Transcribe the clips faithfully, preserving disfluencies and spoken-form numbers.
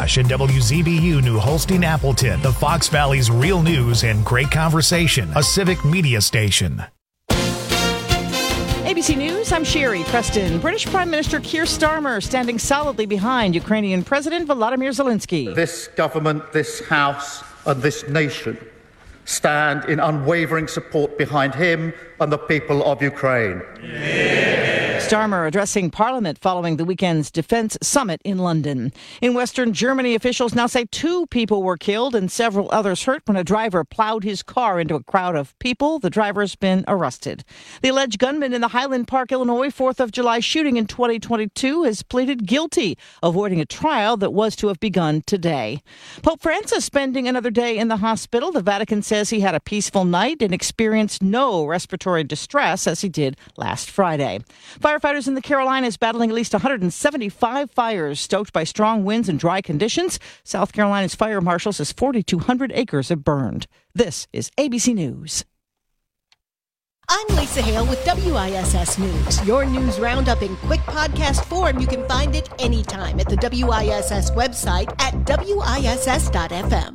McIntosh and W Z B U New Holstein Appleton, the Fox Valley's real news and great conversation, a civic media station. A B C News, I'm Sherry Preston. British Prime Minister Keir Starmer standing solidly behind Ukrainian President Volodymyr Zelensky. This government, this House, and this nation stand in unwavering support behind him and the people of Ukraine. Yeah. Starmer addressing Parliament following the weekend's defense summit in London. In Western Germany, officials now say two people were killed and several others hurt when a driver plowed his car into a crowd of people. The driver's been arrested. The alleged gunman in the Highland Park, Illinois, fourth of July shooting in twenty twenty-two has pleaded guilty, avoiding a trial that was to have begun today. Pope Francis spending another day in the hospital. The Vatican says he had a peaceful night and experienced no respiratory distress as he did last Friday. Firefighters in the Carolinas battling at least one hundred seventy-five fires stoked by strong winds and dry conditions. South Carolina's fire marshal says forty-two hundred acres have burned. This is A B C News. I'm Lisa Hale with W I S S News. Your news roundup in quick podcast form. You can find it anytime at the W I S S website at W I S S dot F M.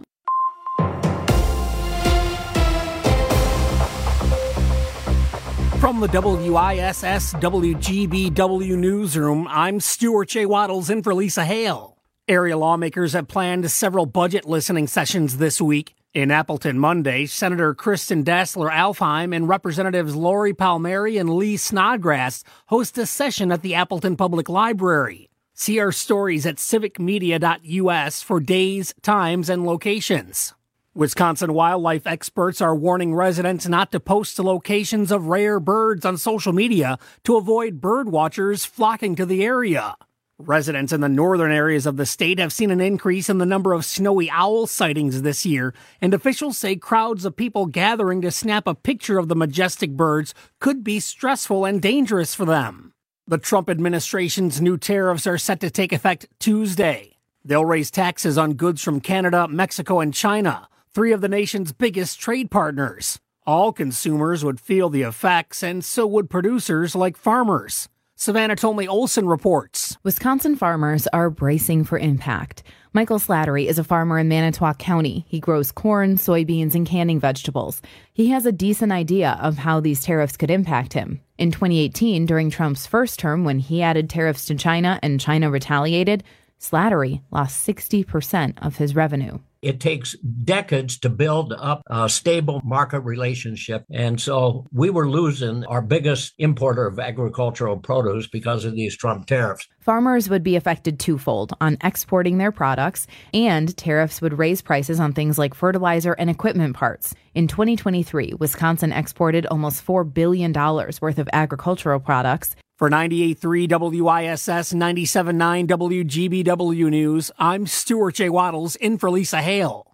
From the W I S S W G B W newsroom, I'm Stuart J. Waddles in for Lisa Hale. Area lawmakers have planned several budget listening sessions this week. In Appleton Monday, Senator Kristen Dassler-Alfheim and Representatives Lori Palmieri and Lee Snodgrass host a session at the Appleton Public Library. See our stories at civic media dot U S for days, times, and locations. Wisconsin wildlife experts are warning residents not to post locations of rare birds on social media to avoid bird watchers flocking to the area. Residents in the northern areas of the state have seen an increase in the number of snowy owl sightings this year, and officials say crowds of people gathering to snap a picture of the majestic birds could be stressful and dangerous for them. The Trump administration's new tariffs are set to take effect Tuesday. They'll raise taxes on goods from Canada, Mexico, and China, three of the nation's biggest trade partners. All consumers would feel the effects, and so would producers like farmers. Savannah Tolmie Olson reports. Wisconsin farmers are bracing for impact. Michael Slattery is a farmer in Manitowoc County. He grows corn, soybeans, and canning vegetables. He has a decent idea of how these tariffs could impact him. In twenty eighteen, during Trump's first term, when he added tariffs to China and China retaliated, Slattery lost sixty percent of his revenue. It takes decades to build up a stable market relationship. And so we were losing our biggest importer of agricultural produce because of these Trump tariffs. Farmers would be affected twofold on exporting their products, and tariffs would raise prices on things like fertilizer and equipment parts. In twenty twenty-three, Wisconsin exported almost four billion dollars worth of agricultural products. For ninety-eight point three W I S S, ninety-seven point nine W G B W News, I'm Stuart J. Waddles in for Lisa Hale.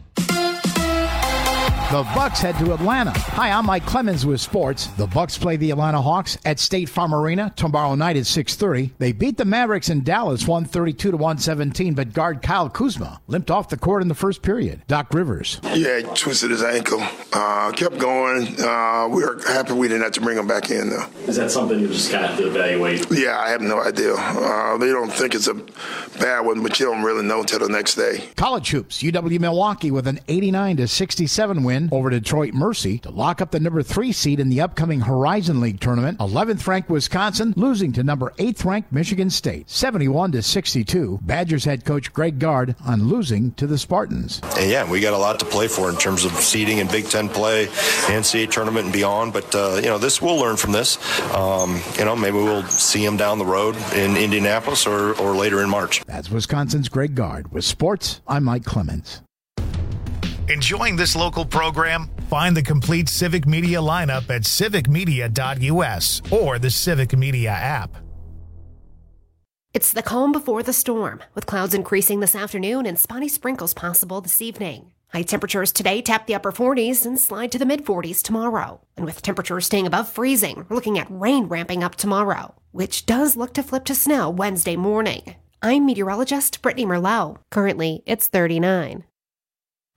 The Bucks head to Atlanta. Hi, I'm Mike Clemens with sports. The Bucks play the Atlanta Hawks at State Farm Arena tomorrow night at six thirty. They beat the Mavericks in Dallas one thirty-two to one seventeen, but guard Kyle Kuzma limped off the court in the first period. Doc Rivers. Yeah, he twisted his ankle. Uh, kept going. Uh, we were happy we didn't have to bring him back in, though. Is that something you just kind of have to evaluate? Yeah, I have no idea. Uh, they don't think it's a bad one, but you don't really know until the next day. College hoops. U W Milwaukee with an eighty-nine to sixty-seven win over Detroit Mercy to lock up the number three seed in the upcoming Horizon League tournament. eleventh ranked Wisconsin losing to number eighth ranked Michigan State, seventy-one to sixty-two. Badgers head coach Greg Gard on losing to the Spartans. And yeah, we got a lot to play for in terms of seeding and Big Ten play, N C double A tournament and beyond. But uh, you know, this we'll learn from this. Um, you know, maybe we'll see them down the road in Indianapolis or, or later in March. That's Wisconsin's Greg Gard. With sports, I'm Mike Clemens. Enjoying this local program? Find the complete Civic Media lineup at civic media dot U S or the Civic Media app. It's the calm before the storm, with clouds increasing this afternoon and spotty sprinkles possible this evening. High temperatures today tap the upper forties and slide to the mid-forties tomorrow. And with temperatures staying above freezing, we're looking at rain ramping up tomorrow, which does look to flip to snow Wednesday morning. I'm meteorologist Brittany Merlot. Currently, it's thirty-nine.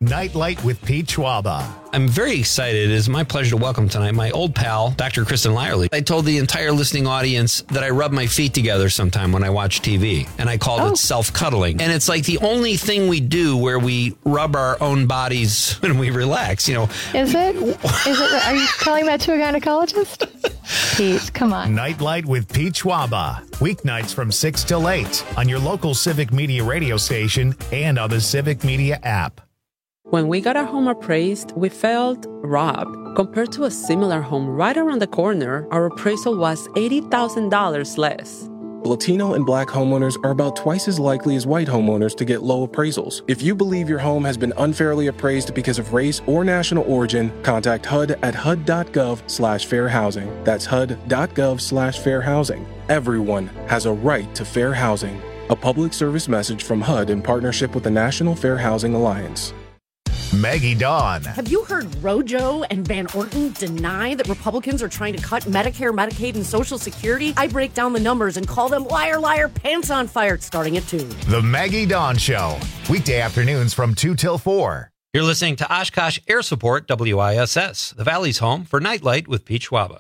Nightlight with Pete Schwaba. I'm very excited. It is my pleasure to welcome tonight my old pal, Doctor Kristen Lyerly. I told the entire listening audience that I rub my feet together sometime when I watch T V, and I called oh. it self-cuddling. And it's like the only thing we do where we rub our own bodies when we relax, you know. Is it? Is it? Are you telling that to a gynecologist? Pete, come on. Nightlight with Pete Schwaba. Weeknights from six till eight on your local Civic Media radio station and on the Civic Media app. When we got our home appraised, we felt robbed. Compared to a similar home right around the corner, our appraisal was eighty thousand dollars less. Latino and Black homeowners are about twice as likely as white homeowners to get low appraisals. If you believe your home has been unfairly appraised because of race or national origin, contact H U D at H U D dot gov slash fair housing. That's H U D dot gov slash fair housing. Everyone has a right to fair housing. A public service message from H U D in partnership with the National Fair Housing Alliance. Maggie Dawn. Have you heard Rojo and Van Orton deny that Republicans are trying to cut Medicare, Medicaid, and Social Security? I break down the numbers and call them liar, liar, pants on fire, starting at two. The Maggie Dawn Show. Weekday afternoons from two till four. You're listening to Oshkosh Air Support W I S S, the Valley's home for Nightlight with Pete Schwaba.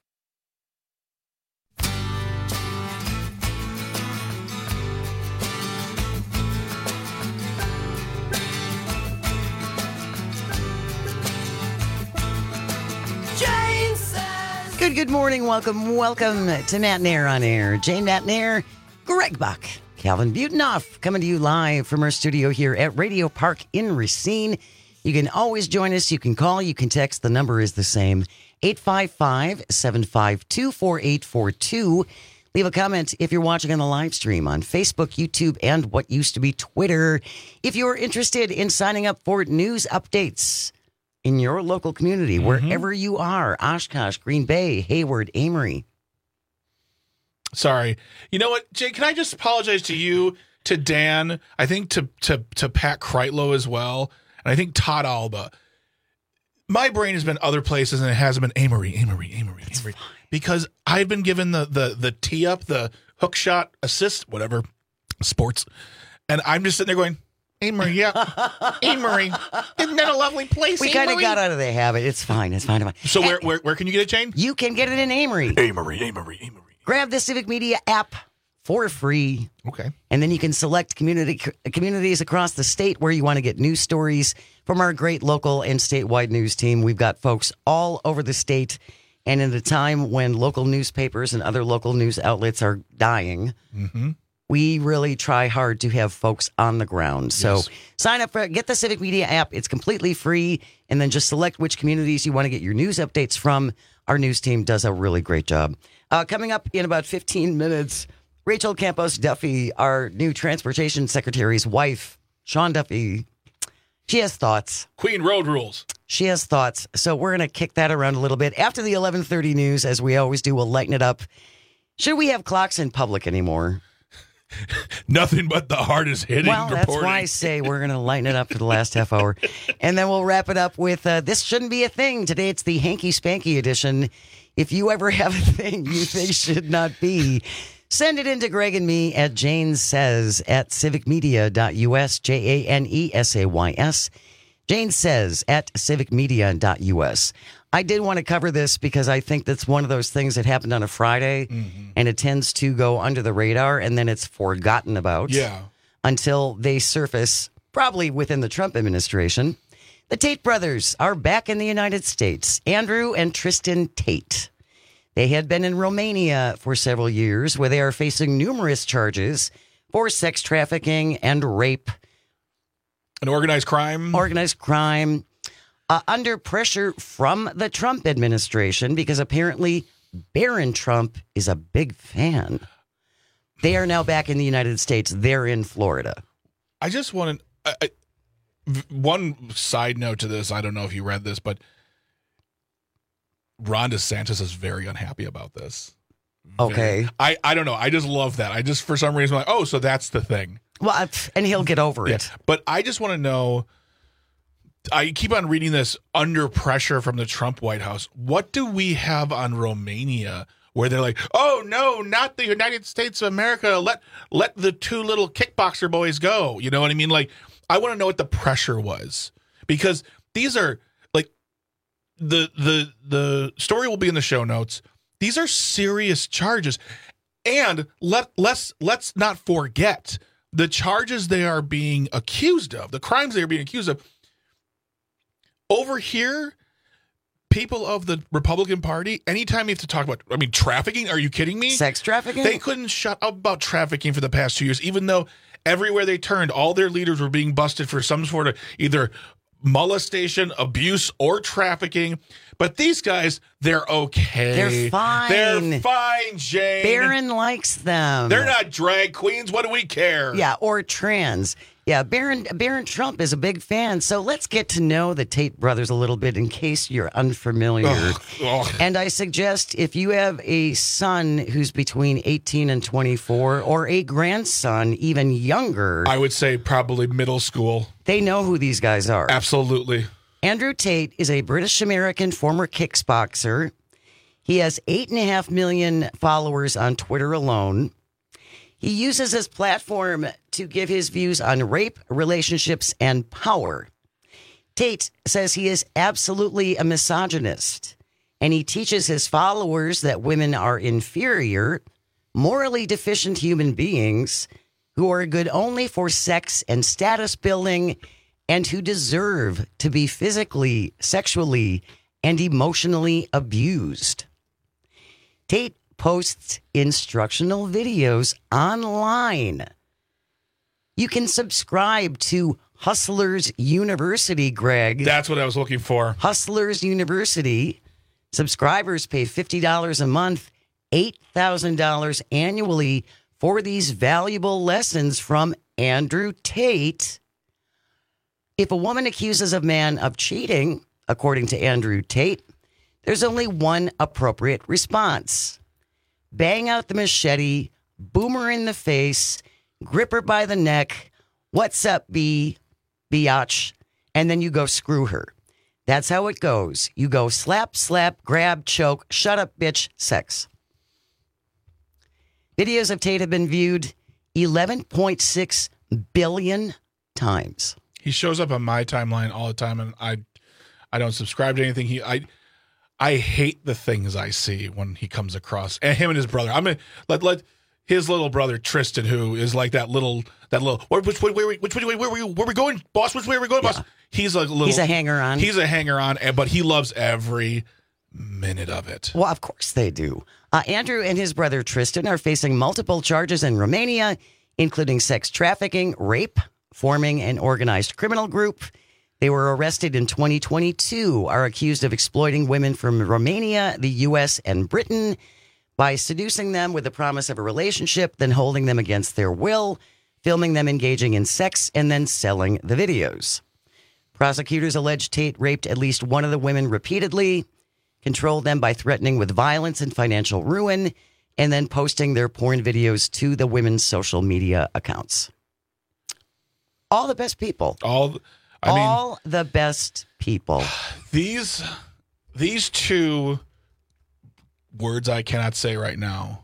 Good, good morning. Welcome, welcome to Nat Nair on Air. Jane Nat Nair, Greg Buck, Calvin Butenoff, coming to you live from our studio here at Radio Park in Racine. You can always join us. You can call. You can text. The number is the same, eight five five, seven five two, four eight four two. Leave a comment if you're watching on the live stream on Facebook, YouTube, and what used to be Twitter. If you're interested in signing up for news updates in your local community, mm-hmm. wherever you are, Oshkosh, Green Bay, Hayward, Amory. Sorry. You know what, Jay, can I just apologize to you, to Dan, I think to to to Pat Kreitlow as well, and I think Todd Alba. My brain has been other places, and it hasn't been Amory, Amory, Amory, That's Amory. Fine. Because I've been given the, the, the tee up, the hook shot, assist, whatever, sports, and I'm just sitting there going, Amory, yeah. Amory. Isn't that a lovely place, We kind of got out of the habit. It's fine. It's fine. It's fine. So where, where where can you get it, Jane? You can get it in Amory. Amory, Amory, Amory. Grab the Civic Media app for free. Okay. And then you can select community communities across the state where you want to get news stories from our great local and statewide news team. We've got folks all over the state. And in a time when local newspapers and other local news outlets are dying, mm-hmm. we really try hard to have folks on the ground. So yes. sign up for get the Civic Media app. It's completely free. And then just select which communities you want to get your news updates from. Our news team does a really great job. Uh, coming up in about fifteen minutes, Rachel Campos Duffy, our new transportation secretary's wife, Sean Duffy, she has thoughts. Queen Road Rules. She has thoughts. So we're going to kick that around a little bit. After the eleven thirty news, as we always do, we'll lighten it up. Should we have clocks in public anymore? Nothing but the hardest hitting well, reporting. That's why I say we're going to lighten it up for the last half hour. And then we'll wrap it up with uh, This Shouldn't Be a Thing. Today it's the Hanky Spanky edition. If you ever have a thing you think should not be, send it in to Greg and me at Jane Says at civic media dot U S, J A N E S A Y S. Jane Says at civic media dot U S. I did want to cover this because I think that's one of those things that happened on a Friday, mm-hmm. and it tends to go under the radar, and then it's forgotten about yeah. until they surface, probably within the Trump administration. The Tate brothers are back in the United States. Andrew and Tristan Tate. They had been in Romania for several years, where they are facing numerous charges for sex trafficking and rape. And organized crime. Organized crime. Uh, under pressure from the Trump administration, because apparently Barron Trump is a big fan. They are now back in the United States. They're in Florida. I just want to... Uh, one side note to this, I don't know if you read this, but Ron DeSantis is very unhappy about this. Okay. Very, I, I don't know. I just love that. I just, for some reason, like, oh, so that's the thing. Well, and he'll get over yeah. it. But I just want to know... I keep on reading this under pressure from the Trump White House. What do we have on Romania where they're like, oh, no, not the United States of America. Let let the two little kickboxer boys go. You know what I mean? Like, I want to know what the pressure was. because these are like the the the story will be in the show notes. These are serious charges, and let let's let's not forget the charges they are being accused of, the crimes they are being accused of. Over here, people of the Republican Party, anytime you have to talk about, I mean, trafficking, are you kidding me? Sex trafficking? They couldn't shut up about trafficking for the past two years, even though everywhere they turned, all their leaders were being busted for some sort of either molestation, abuse, or trafficking. But these guys, they're okay. They're fine. They're fine, Jane. Barron likes them. They're not drag queens. What do we care? Yeah, or trans. Yeah, Barron, Barron Trump is a big fan. So let's get to know the Tate brothers a little bit in case you're unfamiliar. Ugh, ugh. And I suggest if you have a son who's between eighteen and twenty-four or a grandson even younger, I would say probably middle school. They know who these guys are. Absolutely. Andrew Tate is a British-American former kickboxer. He has eight and a half million followers on Twitter alone. He uses his platform to give his views on rape, relationships, and power. Tate says he is absolutely a misogynist, and he teaches his followers that women are inferior, morally deficient human beings who are good only for sex and status building and who deserve to be physically, sexually, and emotionally abused. Tate posts instructional videos online. You can subscribe to Hustlers University, Greg. That's what I was looking for. Hustlers University. Subscribers pay fifty dollars a month, eight thousand dollars annually for these valuable lessons from Andrew Tate. If a woman accuses a man of cheating, according to Andrew Tate, there's only one appropriate response. Bang out the machete, boom her in the face, grip her by the neck, what's up, B, biatch, and then you go screw her. That's how it goes. You go slap, slap, grab, choke, shut up, bitch, sex. Videos of Tate have been viewed eleven point six billion times. He shows up on my timeline all the time, and I I don't subscribe to anything. He I I hate the things I see when he comes across, and him and his brother. I'm gonna let let his little brother Tristan, who is like that little that little where, which way where we which way where were we where we going, boss? Which way are we going, boss? Yeah. He's like a little. He's a hanger on. He's a hanger on, but he loves every minute of it. Well, of course they do. Uh, Andrew and his brother Tristan are facing multiple charges in Romania, including sex trafficking, rape, forming an organized criminal group. They were arrested in twenty twenty-two, are accused of exploiting women from Romania, the U S, and Britain by seducing them with the promise of a relationship, then holding them against their will, filming them engaging in sex, and then selling the videos. Prosecutors allege Tate raped at least one of the women repeatedly, controlled them by threatening with violence and financial ruin, and then posting their porn videos to the women's social media accounts. All the best people. All I All mean, the best people. These these two words I cannot say right now.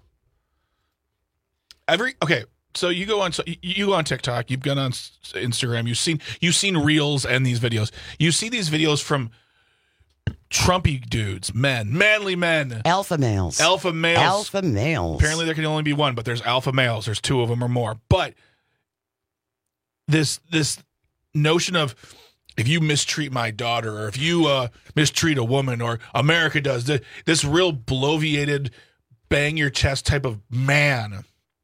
Every okay, so you go on so you go on TikTok, you've gone on Instagram, you've seen you've seen reels and these videos. You see these videos from Trumpy dudes, men, manly men, alpha males, alpha males, alpha males. Apparently, there can only be one, but there's alpha males. There's two of them or more. But this this notion of if you mistreat my daughter, or if you uh, mistreat a woman, or America does this, this real bloviated, bang your chest type of man.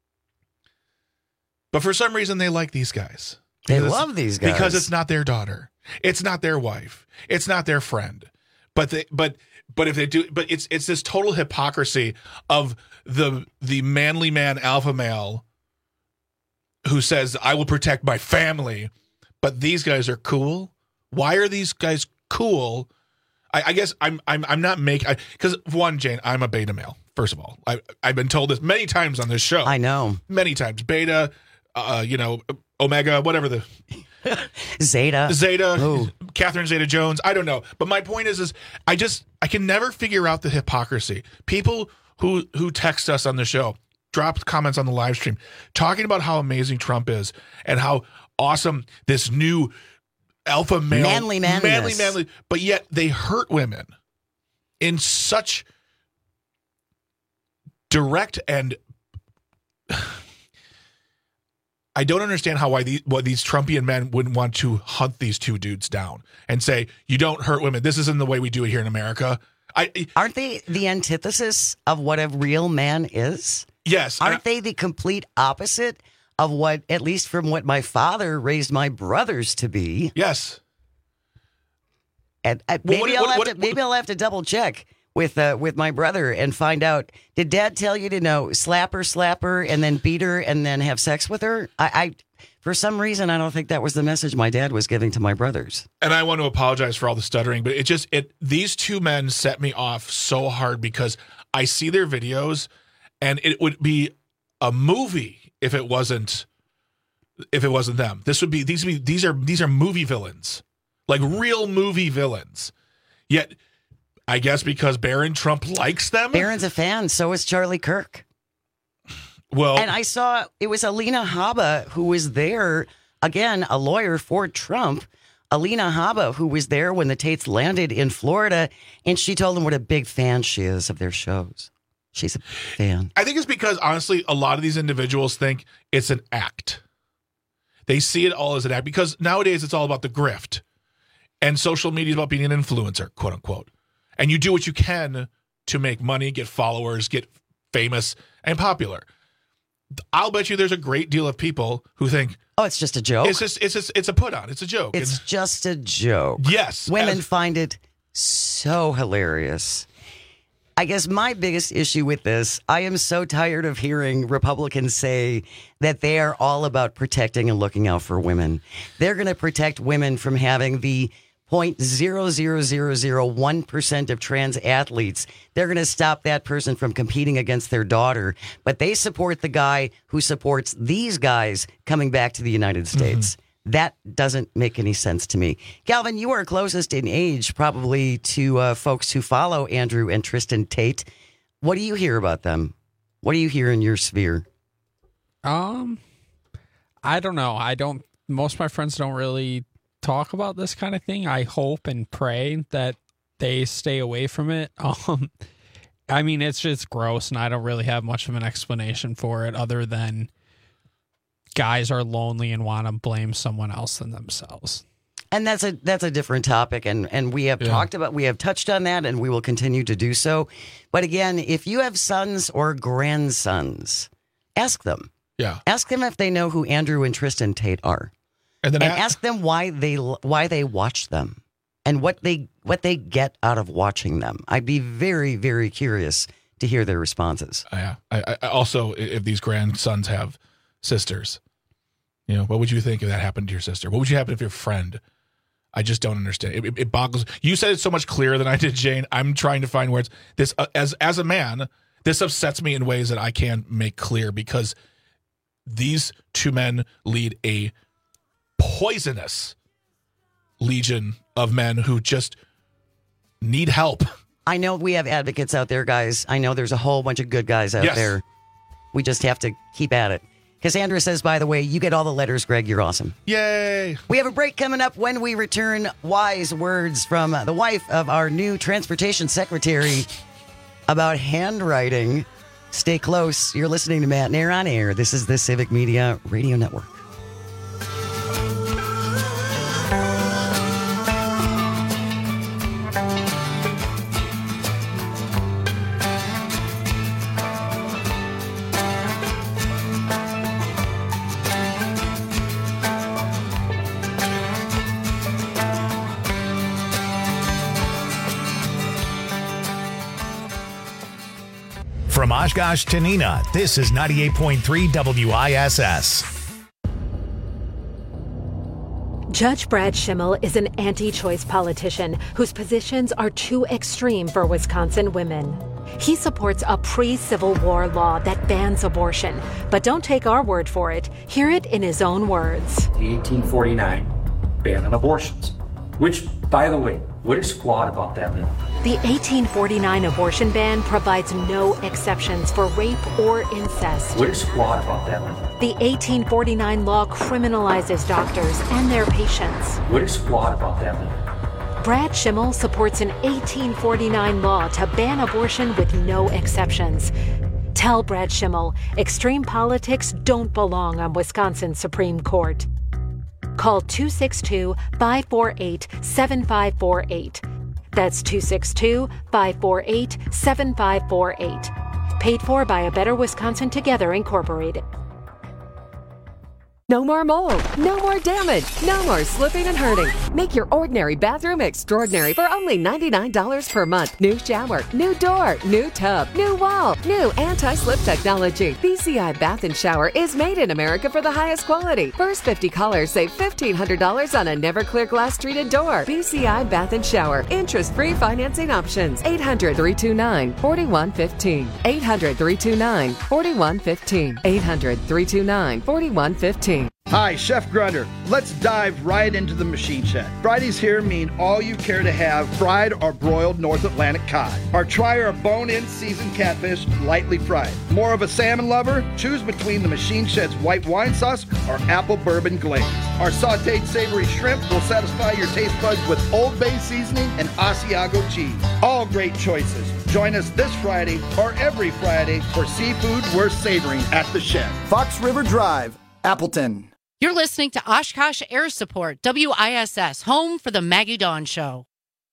But for some reason, they like these guys. They love these guys because it's not their daughter, it's not their wife, it's not their friend. But they, but but if they do, but it's it's this total hypocrisy of the the manly man alpha male who says I will protect my family, but these guys are cool. Why are these guys cool? I, I guess I'm I'm I'm not making because one, Jane, I'm a beta male. First of all, I I've been told this many times on this show. I know many times. Beta, uh, you know, Omega, whatever the. Zeta. Zeta, Ooh. Catherine Zeta-Jones, I don't know. But my point is, is I just, I can never figure out the hypocrisy. People who who text us on the show, dropped comments on the live stream, talking about how amazing Trump is and how awesome this new alpha male, manly, manly, manliness. manly, but yet they hurt women in such direct and I don't understand how why these why these Trumpian men wouldn't want to hunt these two dudes down and say, you don't hurt women. This isn't the way we do it here in America. I Aren't they the antithesis of what a real man is? Yes. Aren't they the complete opposite of what, at least from what my father raised my brothers to be? Yes. And uh, Well, maybe what- I'll what- have what- to maybe I'll have to double check with uh, with my brother and find out. Did Dad tell you to know slap her, slap her, and then beat her, and then have sex with her? I, I for some reason I don't think that was the message my dad was giving to my brothers. And I want to apologize for all the stuttering, but it just it these two men set me off so hard because I see their videos, and it would be a movie if it wasn't if it wasn't them. This would be these would be these are these are movie villains, like real movie villains. Yet, I guess because Barron Trump likes them. Barron's a fan, so is Charlie Kirk. Well, and I saw it was Alina Habba who was there, again, a lawyer for Trump. Alina Habba, who was there when the Tates landed in Florida, and she told them what a big fan she is of their shows. She's a fan. I think it's because, honestly, a lot of these individuals think it's an act. They see it all as an act because nowadays it's all about the grift. And social media is about being an influencer, quote unquote. And you do what you can to make money, get followers, get famous and popular. I'll bet you there's a great deal of people who think, oh, it's just a joke. It's just it's just, it's a put on. It's a joke. It's and, just a joke. Yes. Women as, find it so hilarious. I guess my biggest issue with this, I am so tired of hearing Republicans say that they are all about protecting and looking out for women. They're going to protect women from having the zero point zero zero zero zero one percent of trans athletes. They're going to stop that person from competing against their daughter. But they support the guy who supports these guys coming back to the United States. Mm-hmm. That doesn't make any sense to me. Galvin, you are closest in age probably to uh, folks who follow Andrew and Tristan Tate. What do you hear about them? What do you hear in your sphere? Um, I don't know. I don't, most of my friends don't really talk about this kind of thing. I hope and pray that they stay away from it. Um, I mean, it's just gross, and I don't really have much of an explanation for it other than guys are lonely and want to blame someone else than themselves. And that's a that's a different topic, and, and we have yeah. talked about, we have touched on that, and we will continue to do so. But again, if you have sons or grandsons, ask them. Yeah. Ask them if they know who Andrew and Tristan Tate are. And then and I, ask them why they why they watch them and what they what they get out of watching them. I'd be very, very curious to hear their responses. Yeah. I, I also, if these grandsons have sisters, you know, what would you think if that happened to your sister? What would you happen if your friend? I just don't understand. It, it, it boggles. You said it so much clearer than I did, Jane. I'm trying to find words. This uh, as as a man, this upsets me in ways that I can't make clear because these two men lead a poisonous legion of men who just need help. I know we have advocates out there, guys. I know there's a whole bunch of good guys out yes. there. We just have to keep at it. Cassandra says, by the way, you get all the letters, Greg. You're awesome. Yay. We have a break coming up. When we return, wise words from the wife of our new transportation secretary about handwriting. Stay close. You're listening to Matt Nair on Air. This is the Civic Media Radio Network. From Oshkosh to Neenah, this is ninety-eight point three W I S S. Judge Brad Schimmel is an anti-choice politician whose positions are too extreme for Wisconsin women. He supports a pre-Civil War law that bans abortion, but don't take our word for it. Hear it in his own words. The eighteen forty-nine ban on abortions, which, by the way, What is squat about that? The eighteen forty-nine abortion ban provides no exceptions for rape or incest. What is squat about that? The eighteen forty-nine law criminalizes doctors and their patients. What is squat about that? Brad Schimmel supports an eighteen forty-nine law to ban abortion with no exceptions. Tell Brad Schimmel extreme politics don't belong on Wisconsin's Supreme Court. Call two six two, five four eight, seven five four eight. That's two six two, five four eight, seven five four eight. Paid for by A Better Wisconsin Together, Incorporated. No more mold, no more damage, no more slipping and hurting. Make your ordinary bathroom extraordinary for only ninety-nine dollars per month. New shower, new door, new tub, new wall, new anti-slip technology. B C I Bath and Shower is made in America for the highest quality. First fifty callers save fifteen hundred dollars on a never clear glass treated door. B C I Bath and Shower. Interest-free financing options. eight hundred, three two nine, four one one five. eight hundred, three two nine, four one one five. eight hundred, three two nine, four one one five. Hi, Chef Grunder. Let's dive right into the machine shed. Fridays here mean all you care to have fried or broiled North Atlantic cod. Or try our bone-in seasoned catfish lightly fried. More of a salmon lover? Choose between the machine shed's white wine sauce or apple bourbon glaze. Our sauteed savory shrimp will satisfy your taste buds with Old Bay seasoning and Asiago cheese. All great choices. Join us this Friday or every Friday for seafood worth savoring at the shed. Fox River Drive, Appleton. You're listening to Oshkosh Air Support, W I S S, home for the Maggie Dawn Show.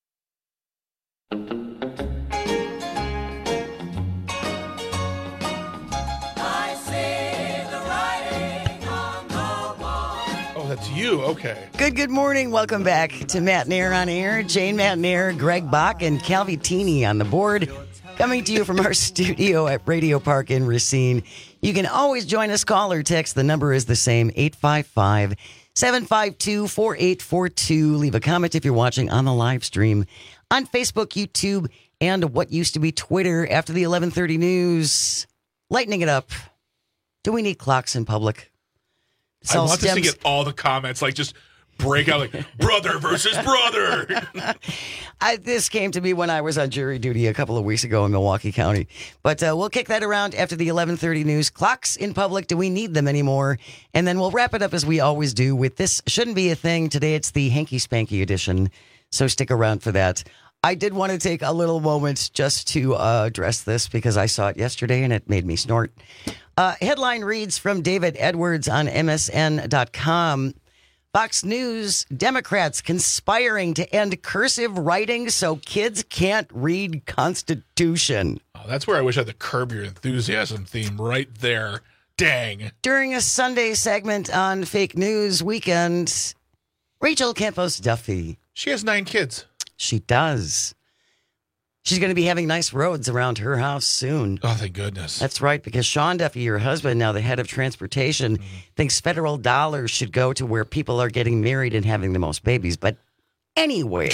I see the writing on the wall. Oh, that's you. Okay. Good, good morning. Welcome back to Matt Nair on Air. Jane Matt Nair, Greg Bach, and Calvi Teeny on the board. Coming to you from our studio at Radio Park in Racine. You can always join us, call or text. The number is the same, eight five five, seven five two, four eight four two. Leave a comment if you're watching on the live stream on Facebook, YouTube, and what used to be Twitter after the eleven thirty news. Lightening it up. Do we need clocks in public? I want stems- to get all the comments, like just break out like brother versus brother. I, this came to me when I was on jury duty a couple of weeks ago in Milwaukee County. But uh, we'll kick that around after the eleven thirty news. Clocks in public, do we need them anymore? And then we'll wrap it up as we always do with This Shouldn't Be a Thing. Today it's the Hanky Spanky edition, so stick around for that. I did want to take a little moment just to uh, address this because I saw it yesterday and it made me snort. Uh, headline reads from David Edwards on M S N dot com. Fox News, Democrats conspiring to end cursive writing so kids can't read Constitution. Oh, that's where I wish I had the Curb Your Enthusiasm theme right there. Dang. During a Sunday segment on Fake News Weekend, Rachel Campos Duffy. She has nine kids. She does. She's going to be having nice roads around her house soon. Oh, thank goodness. That's right, because Sean Duffy, your husband, now the head of transportation, mm-hmm. thinks federal dollars should go to where people are getting married and having the most babies. But anyway,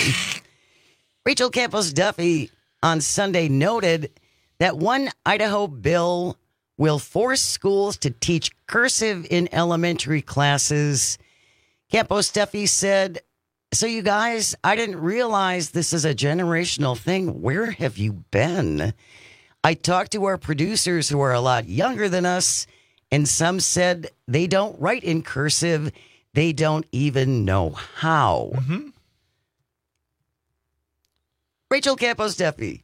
Rachel Campos Duffy on Sunday noted that one Idaho bill will force schools to teach cursive in elementary classes. Campos Duffy said, so you guys, I didn't realize this is a generational thing. Where have you been? I talked to our producers who are a lot younger than us, and some said they don't write in cursive. They don't even know how. Mm-hmm. Rachel Campos Duffy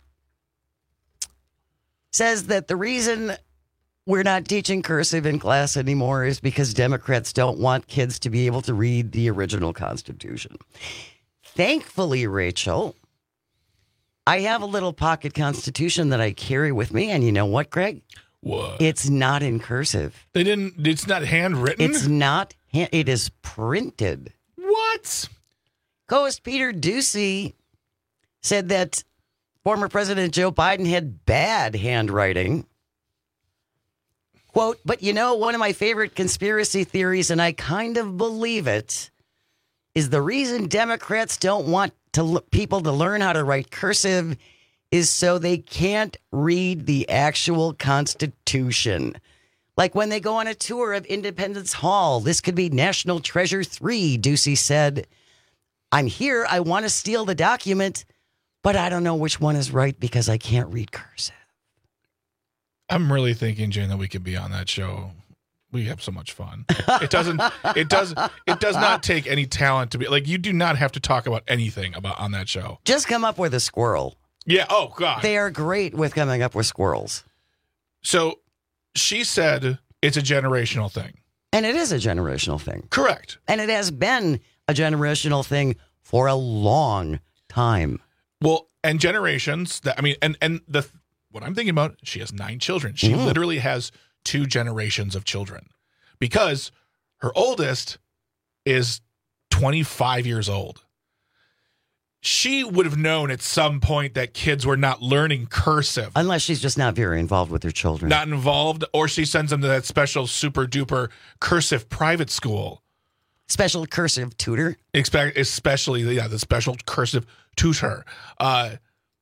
says that the reason we're not teaching cursive in class anymore is because Democrats don't want kids to be able to read the original Constitution. Thankfully, Rachel, I have a little pocket Constitution that I carry with me. And you know what, Greg? What? It's not in cursive. They didn't, it's not handwritten? It's not, it is printed. What? Co-host Peter Doocy said that former President Joe Biden had bad handwriting. Quote, but you know, one of my favorite conspiracy theories, and I kind of believe it, is the reason Democrats don't want to people to learn how to write cursive is so they can't read the actual Constitution. Like when they go on a tour of Independence Hall, this could be National Treasure three, Ducey said. I'm here. I want to steal the document, but I don't know which one is right because I can't read cursive. I'm really thinking, Jane, that we could be on that show. We have so much fun. It doesn't. It does. It does not take any talent to be like. You do not have to talk about anything about on that show. Just come up with a squirrel. Yeah. Oh God. They are great with coming up with squirrels. So she said it's a generational thing, and it is a generational thing. Correct. And it has been a generational thing for a long time. Well, and generations. That I mean, and and the what I'm thinking about. She has nine children. She mm. literally has two generations of children because her oldest is twenty-five years old. She would have known at some point that kids were not learning cursive. Unless she's just not very involved with her children. Not involved, or she sends them to that special super duper cursive private school. Special cursive tutor? Expect, especially, yeah, the special cursive tutor. Uh,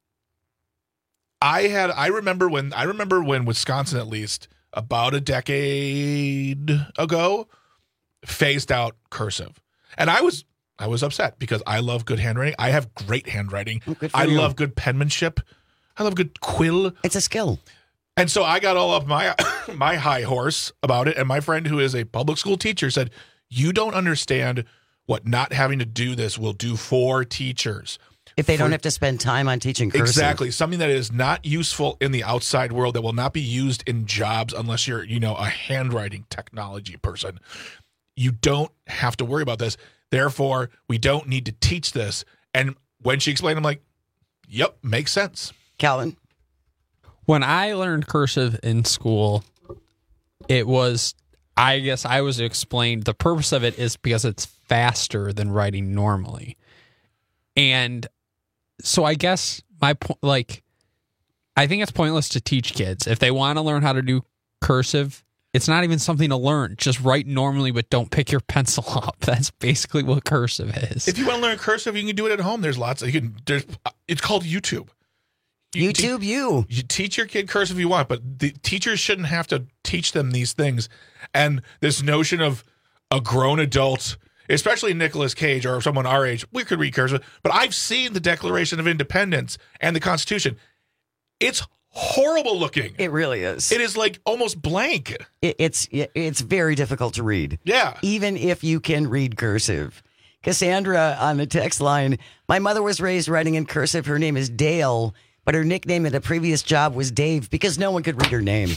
I had, I remember when, I remember when Wisconsin, at least, about a decade ago, phased out cursive. And I was I was upset because I love good handwriting. I have great handwriting. Oh, I you. love good penmanship. I love good quill. It's a skill. And so I got all up my my high horse about it. And my friend who is a public school teacher said, you don't understand what not having to do this will do for teachers. If they For, don't have to spend time on teaching cursive. Exactly. Something that is not useful in the outside world, that will not be used in jobs unless you're, you know, a handwriting technology person. You don't have to worry about this. Therefore, we don't need to teach this. And when she explained, I'm like, yep, makes sense. Calvin? When I learned cursive in school, it was, I guess I was explained, the purpose of it is because it's faster than writing normally. And so I guess my point, like, I think it's pointless to teach kids. If they want to learn how to do cursive, it's not even something to learn. Just write normally, but don't pick your pencil up. That's basically what cursive is. If you want to learn cursive, you can do it at home. There's lots of, you can, there's, it's called YouTube. You YouTube, te- you. You teach your kid cursive if you want, but the teachers shouldn't have to teach them these things. And this notion of a grown adult, especially Nicolas Cage or someone our age, we could read cursive, but I've seen the Declaration of Independence and the Constitution. It's horrible looking. It really is. It is like almost blank. It, it's it's very difficult to read. Yeah. Even if you can read cursive. Cassandra on the text line, my mother was raised writing in cursive. Her name is Dale, but her nickname at a previous job was Dave because no one could read her name.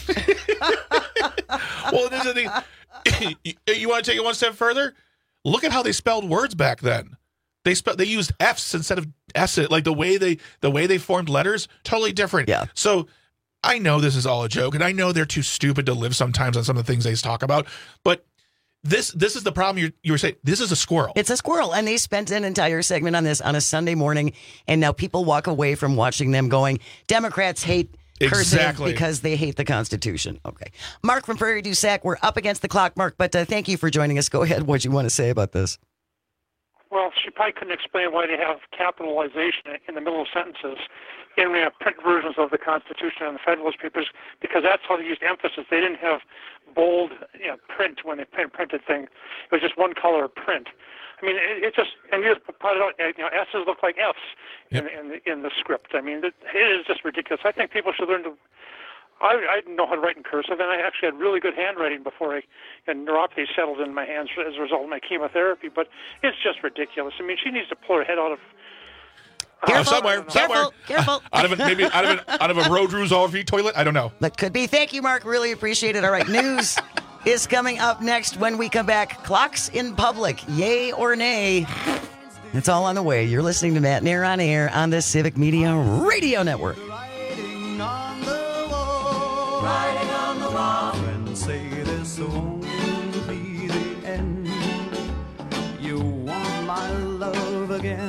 Well, this is the thing. you, you want to take it one step further? Look at how they spelled words back then. They spe- they used F's instead of S. Like the way they the way they formed letters, totally different. Yeah. So I know this is all a joke, and I know they're too stupid to live sometimes on some of the things they talk about. But this this is the problem. You you were saying this is a squirrel. It's a squirrel, and they spent an entire segment on this on a Sunday morning, and now people walk away from watching them going, Democrats hate cursive exactly. because they hate the Constitution. Okay. Mark from Prairie du Sac, we're up against the clock, Mark, but uh, thank you for joining us. Go ahead. What do you want to say about this? Well, she probably couldn't explain why they have capitalization in the middle of sentences in uh, print versions of the Constitution and the Federalist Papers, because that's how they used emphasis. They didn't have bold you know, print when they print, printed things. It was just one color print. I mean, it, it just, and you just put it out, you know, S's look like F's yep. in, in, the, in the script. I mean, it, it is just ridiculous. I think people should learn to, I, I didn't know how to write in cursive, and I actually had really good handwriting before I, and neuropathy settled in my hands as a result of my chemotherapy, but it's just ridiculous. I mean, she needs to pull her head out of Uh, somewhere, somewhere, careful. out of a, maybe out of an, out of a road resolve toilet. I don't know. That could be. Thank you, Mark. Really appreciate it. All right, news is coming up next when we come back. Clocks in public, yay or nay? It's all on the way. You're listening to Matt Nair on Air on the Civic Media Radio Network. Writing on the wall, writing on the wall. Friends say this won't be the end. You want my love again.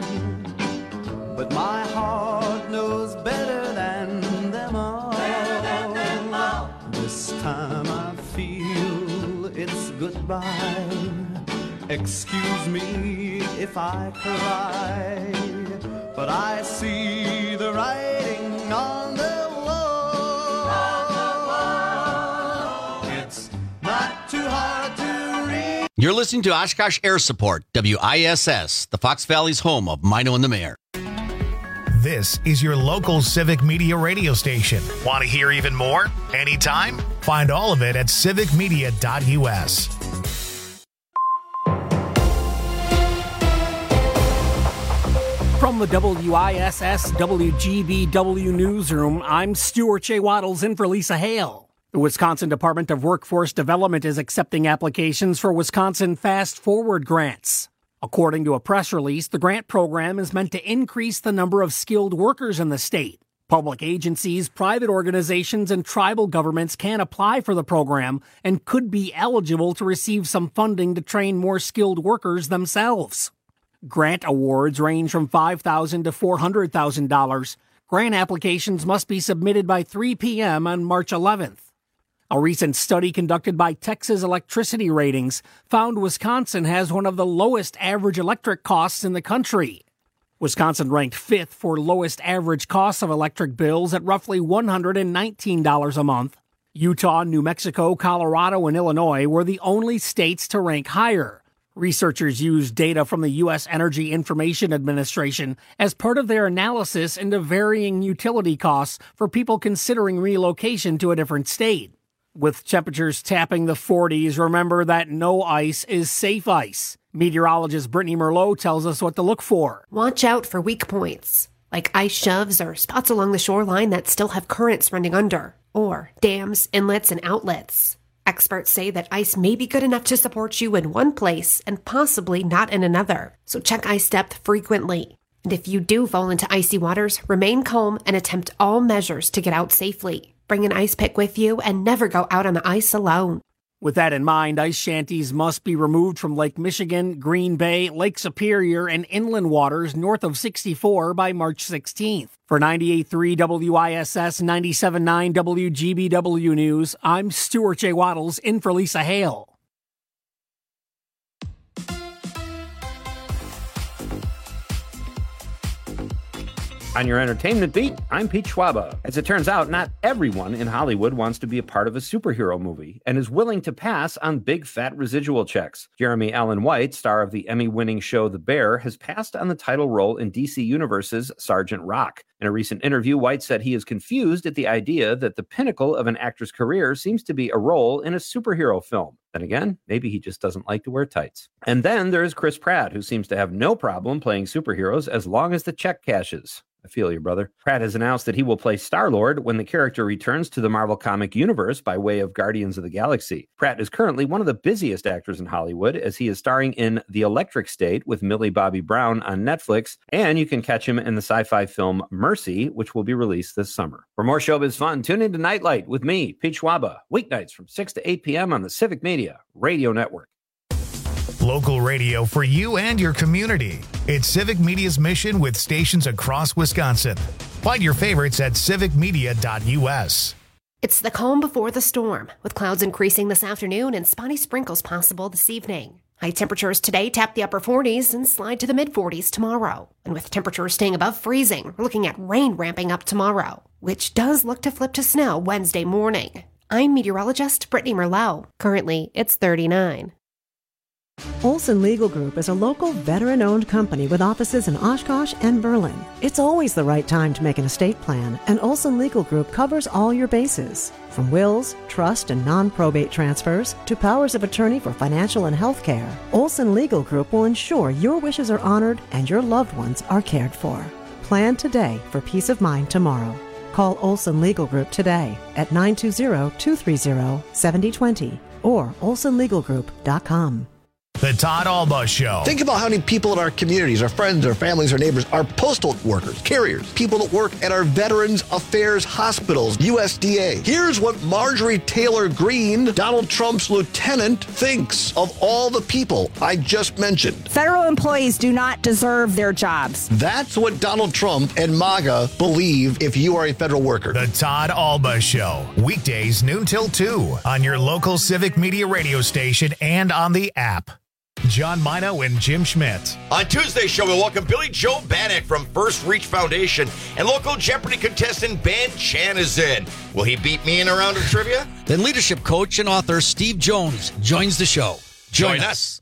But my heart knows better than them all. Better than them all. This time I feel it's goodbye. Excuse me if I cry, but I see the writing on the wall. On the wall. It's not too hard to read. You're listening to Oshkosh Air Support, W I S S, the Fox Valley's home of Mino and the Mayor. This is your local Civic Media radio station. Want to hear even more? Anytime? Find all of it at civic media dot U S. From the W I S S W G B W newsroom, I'm Stuart J. Waddles in for Lisa Hale. The Wisconsin Department of Workforce Development is accepting applications for Wisconsin Fast Forward grants. According to a press release, the grant program is meant to increase the number of skilled workers in the state. Public agencies, private organizations, and tribal governments can apply for the program and could be eligible to receive some funding to train more skilled workers themselves. Grant awards range from five thousand dollars to four hundred thousand dollars. Grant applications must be submitted by three p.m. on March eleventh. A recent study conducted by Texas Electricity Ratings found Wisconsin has one of the lowest average electric costs in the country. Wisconsin ranked fifth for lowest average costs of electric bills at roughly one hundred nineteen dollars a month. Utah, New Mexico, Colorado, and Illinois were the only states to rank higher. Researchers used data from the U S Energy Information Administration as part of their analysis into varying utility costs for people considering relocation to a different state. With temperatures tapping the forties, remember that no ice is safe ice. Meteorologist Brittany Merlot tells us what to look for. Watch out for weak points, like ice shoves or spots along the shoreline that still have currents running under, or dams, inlets, and outlets. Experts say that ice may be good enough to support you in one place and possibly not in another, so check ice depth frequently. And if you do fall into icy waters, remain calm and attempt all measures to get out safely. Bring an ice pick with you and never go out on the ice alone. With that in mind, ice shanties must be removed from Lake Michigan, Green Bay, Lake Superior, and inland waters north of sixty-four by March sixteenth. For ninety-eight point three W I S S, ninety-seven point nine W G B W News, I'm Stuart J. Waddles in for Lisa Hale. On your entertainment beat, I'm Pete Schwaba. As it turns out, not everyone in Hollywood wants to be a part of a superhero movie and is willing to pass on big fat residual checks. Jeremy Allen White, star of the Emmy-winning show The Bear, has passed on the title role in D C Universe's Sergeant Rock. In a recent interview, White said he is confused at the idea that the pinnacle of an actor's career seems to be a role in a superhero film. Then again, maybe he just doesn't like to wear tights. And then there's Chris Pratt, who seems to have no problem playing superheroes as long as the check cashes. I feel you, brother. Pratt has announced that he will play Star-Lord when the character returns to the Marvel comic universe by way of Guardians of the Galaxy. Pratt is currently one of the busiest actors in Hollywood, as he is starring in The Electric State with Millie Bobby Brown on Netflix, and you can catch him in the sci-fi film Mercy, which will be released this summer. For more showbiz fun, tune into Nightlight with me, Pete Schwaba, weeknights from six to eight p.m. on the Civic Media Radio Network. Local radio for you and your community. It's Civic Media's mission with stations across Wisconsin. Find your favorites at civic media dot U S. It's the calm before the storm, with clouds increasing this afternoon and spotty sprinkles possible this evening. High temperatures today tap the upper forties and slide to the mid-forties tomorrow. And with temperatures staying above freezing, we're looking at rain ramping up tomorrow, which does look to flip to snow Wednesday morning. I'm meteorologist Brittany Merlot. Currently, it's thirty-nine. Olson Legal Group is a local veteran-owned company with offices in Oshkosh and Berlin. It's always the right time to make an estate plan, and Olson Legal Group covers all your bases. From wills, trust, and non-probate transfers to powers of attorney for financial and health care, Olson Legal Group will ensure your wishes are honored and your loved ones are cared for. Plan today for peace of mind tomorrow. Call Olson Legal Group today at nine two zero, two three zero, seven zero two zero or olson legal group dot com. The Todd Alba Show. Think about how many people in our communities, our friends, our families, our neighbors, our postal workers, carriers, people that work at our Veterans Affairs hospitals, U S D A. Here's what Marjorie Taylor Greene, Donald Trump's lieutenant, thinks of all the people I just mentioned. Federal employees do not deserve their jobs. That's what Donald Trump and MAGA believe if you are a federal worker. The Todd Alba Show. Weekdays noon till two on your local Civic Media radio station and on the app. John Mino and Jim Schmidt. On Tuesday's show, we'll welcome Billy Joe Bannock from First Reach Foundation, and local Jeopardy contestant Ben Chan is in. Will he beat me in a round of trivia? Then leadership coach and author Steve Jones joins the show. Join, Join us. us.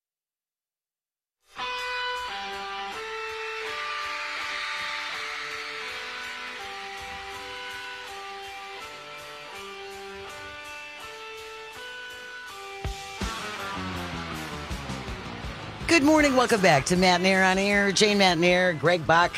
Good morning. Welcome back to Matt Nair on Air. Jane Matt Nair, Greg Bach,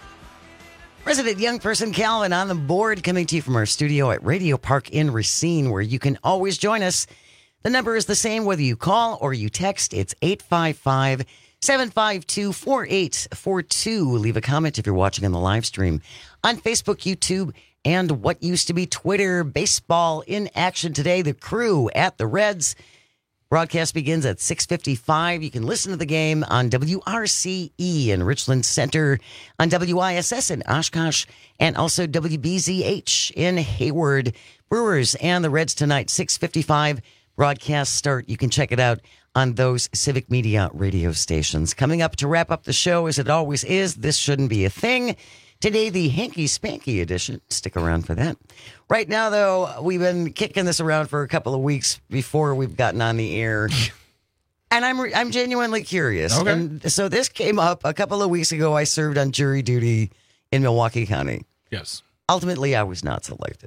resident young person Calvin on the board, coming to you from our studio at Radio Park in Racine, where you can always join us. The number is the same whether you call or you text. It's eight five five, seven five two, four eight four two. Leave a comment if you're watching on the live stream on Facebook, YouTube, and what used to be Twitter. Baseball in action today. The Crew at the Reds. Broadcast begins at six fifty-five. You can listen to the game on W R C E in Richland Center, on W I S S in Oshkosh, and also W B Z H in Hayward. Brewers and the Reds tonight, six fifty-five. Broadcast start. You can check it out on those Civic Media radio stations. Coming up to wrap up the show, as it always is, This Shouldn't Be a Thing. Today, the Hanky Spanky edition. Stick around for that. Right now, though, we've been kicking this around for a couple of weeks before we've gotten on the air. And I'm I'm genuinely curious. Okay. And so this came up a couple of weeks ago. I served on jury duty in Milwaukee County. Yes. Ultimately, I was not selected.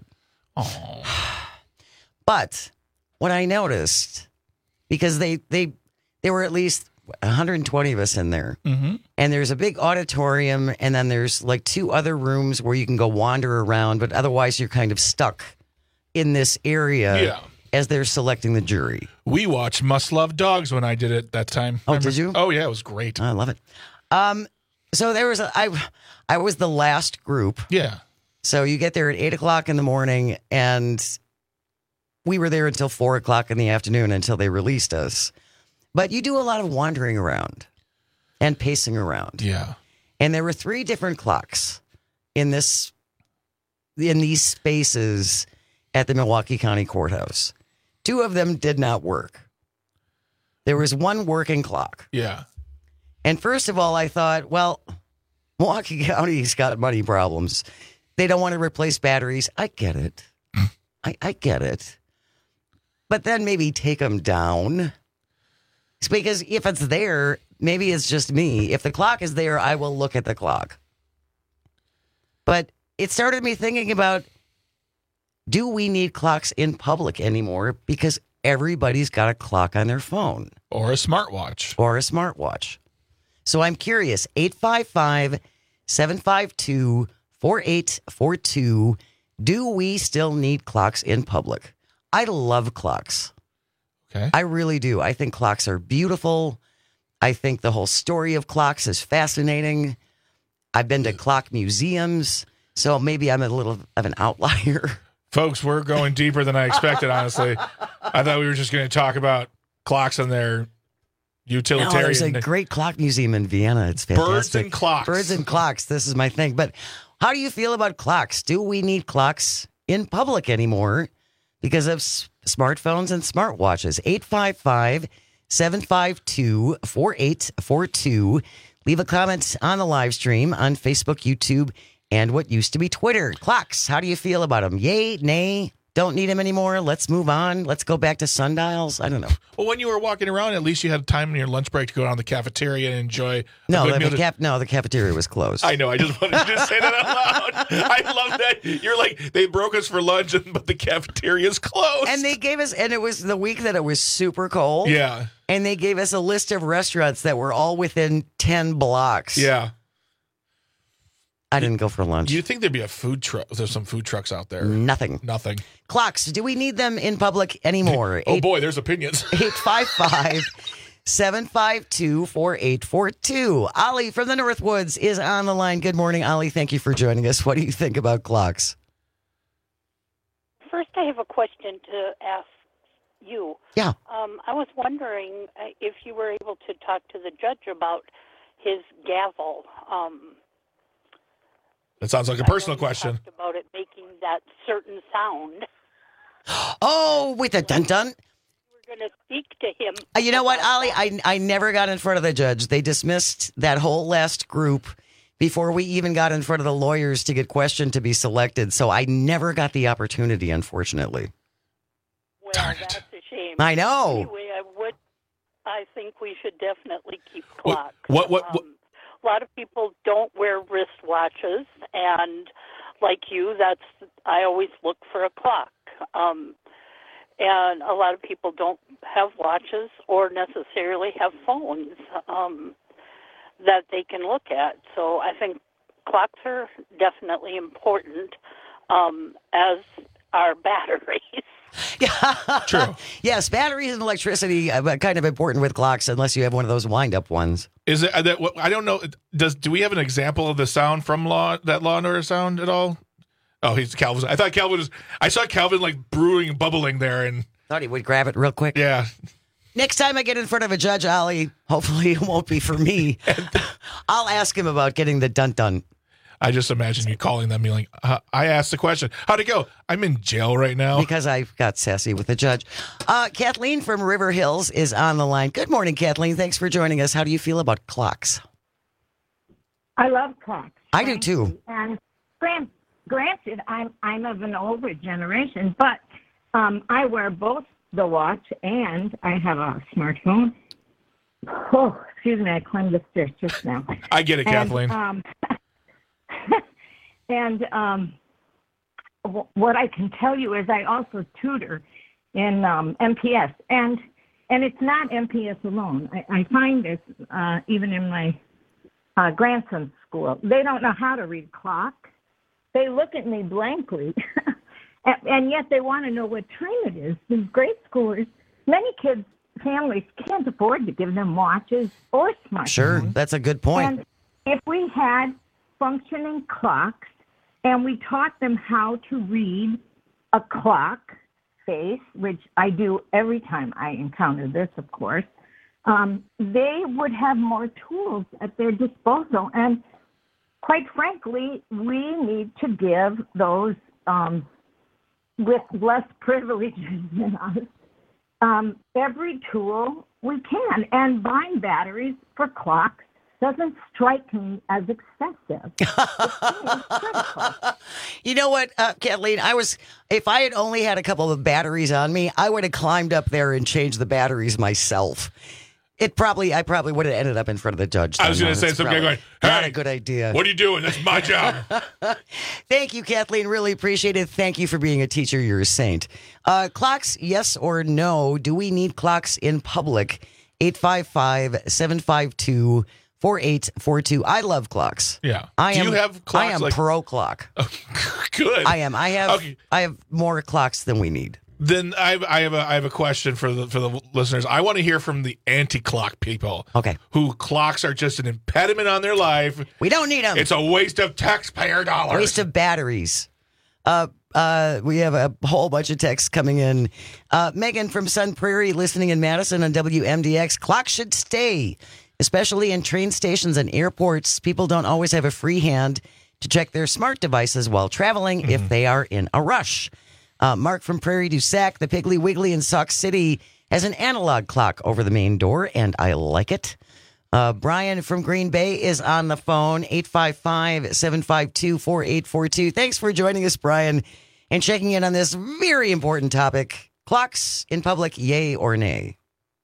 Oh. But what I noticed, because they, they, there were at least one hundred twenty of us in there. Mm-hmm. And there's a big auditorium, and then there's like two other rooms where you can go wander around, but otherwise you're kind of stuck in this area Yeah. as they're selecting the jury. We watched Must Love Dogs when I did it that time. Oh, Remember? did you? Oh, yeah, it was great. I love it. Um, so there was a, I, I was the last group. Yeah. So you get there at eight o'clock in the morning, and we were there until four o'clock in the afternoon until they released us. But you do a lot of wandering around and pacing around. Yeah. And there were three different clocks in this, in these spaces at the Milwaukee County Courthouse. Two of them did not work. There was one working clock. Yeah. And first of all, I thought, well, Milwaukee County's got money problems. They don't want to replace batteries. I get it. I, I get it. But then maybe take them down. It's because if it's there, maybe it's just me. If the clock is there, I will look at the clock. But it started me thinking about, do we need clocks in public anymore? Because everybody's got a clock on their phone. Or a smartwatch. Or a smartwatch. So I'm curious. eight five five, seven five two, four eight four two. Do we still need clocks in public? I love clocks. Okay. I really do. I think clocks are beautiful. I think the whole story of clocks is fascinating. I've been to clock museums, so maybe I'm a little of an outlier. Folks, we're going deeper than I expected, honestly. I thought we were just going to talk about clocks and their utilitarian. No, there's a great clock museum in Vienna. It's fantastic. Birds and clocks. Birds and clocks. This is my thing. But how do you feel about clocks? Do we need clocks in public anymore because of s- smartphones and smartwatches? eight five five, seven five two, four eight four two. Leave a comment on the live stream on Facebook, YouTube, and what used to be Twitter. Clocks, how do you feel about them? Yay, nay, don't need them anymore. Let's move on. Let's go back to sundials. I don't know. Well, when you were walking around, at least you had time in your lunch break to go down to the cafeteria and enjoy. A No, good the, meal the to- cap, no, the cafeteria was closed. I know. I just wanted to just say that out loud. I love that. You're like, they broke us for lunch, but the cafeteria's closed. And they gave us, and it was the week that it was super cold. Yeah. And they gave us a list of restaurants that were all within ten blocks. Yeah. I didn't go for lunch. Do you think there'd be a food truck? There's some food trucks out there. Nothing. Nothing. Clocks, do we need them in public anymore? Oh, boy, there's opinions. eight five five, seven five two, four eight four two. Ollie from the Northwoods is on the line. Good morning, Ollie. Thank you for joining us. What do you think about clocks? First, I have a question to ask you. Yeah. Um, I was wondering uh, if you were able to talk to the judge about his gavel. Um, That sounds like a I personal know you question. talked about it making that certain sound. Oh, with the dun-dun? We're going to speak to him. Uh, you know what, Ollie? I, I never got in front of the judge. They dismissed that whole last group before we even got in front of the lawyers to get questioned to be selected. So I never got the opportunity, unfortunately. Well, that's a shame. I know. Anyway, I would I think we should definitely keep clocks. What? What? what? Um, a lot of people don't wear wristwatches, and like you, that's I always look for a clock. Um, and a lot of people don't have watches or necessarily have phones um, that they can look at. So I think clocks are definitely important, um, as are batteries. Yeah, true. Yes, batteries and electricity are kind of important with clocks, unless you have one of those wind-up ones. Is it that? I don't know. Does do we have an example of the sound from Law that Law and Order sound at all? Oh, he's Calvin. I thought Calvin was. I saw Calvin like brewing and bubbling there, and thought he would grab it real quick. Yeah. Next time I get in front of a judge, Ollie, hopefully it won't be for me. I'll ask him about getting the dun dun. I just imagine you calling them, being like, uh, I asked the question. How'd it go? I'm in jail right now. Because I got sassy with the judge. Uh, Kathleen from River Hills is on the line. Good morning, Kathleen. Thanks for joining us. How do you feel about clocks? I love clocks. I do too. And grant, granted, I'm I'm of an older generation, but um, I wear both the watch and I have a smartphone. Oh, excuse me, I climbed the stairs just now. I get it, and, Kathleen. Um, And um, w- what I can tell you is I also tutor in um, M P S, and and it's not M P S alone. I, I find this uh, even in my uh, grandson's school. They don't know how to read clock. They look at me blankly, and, and yet they want to know what time it is. These grade schoolers, many kids, families can't afford to give them watches or smartphones. Sure, that's a good point. And if we had functioning clocks, and we taught them how to read a clock face, which I do every time I encounter this, of course, um, they would have more tools at their disposal. And quite frankly, we need to give those um, with less privileges than us um, every tool we can. And buying batteries for clocks doesn't strike me as excessive. You know what, uh, Kathleen? I was, if I had only had a couple of batteries on me, I would have climbed up there and changed the batteries myself. It probably, I probably would have ended up in front of the judge. I was going to to say some guy going, "Hey, not a good idea." What are you doing? That's my job. Thank you, Kathleen. Really appreciate it. Thank you for being a teacher. You're a saint. Uh, clocks, yes or no? Do we need clocks in public? eight five five, seven five two, four eight four two. I love clocks. Yeah. I Do am, you have clocks? I am like... pro clock. Good. I am. I have. Okay. I have more clocks than we need. Then I have, I have a I have a question for the for the listeners. I want to hear from the anti-clock people. Okay. Who clocks are just an impediment on their life. We don't need them. It's a waste of taxpayer dollars. Waste of batteries. Uh, uh, we have a whole bunch of texts coming in. Uh, Megan from Sun Prairie, listening in Madison on W M D X. Clocks should stay, especially in train stations and airports. People don't always have a free hand to check their smart devices while traveling mm-hmm. if they are in a rush. Uh, Mark from Prairie du Sac, the Piggly Wiggly in Sauk City, has an analog clock over the main door, and I like it. Uh, Brian from Green Bay is on the phone, eight five five, seven five two, four eight four two. Thanks for joining us, Brian, and checking in on this very important topic. Clocks in public, yay or nay?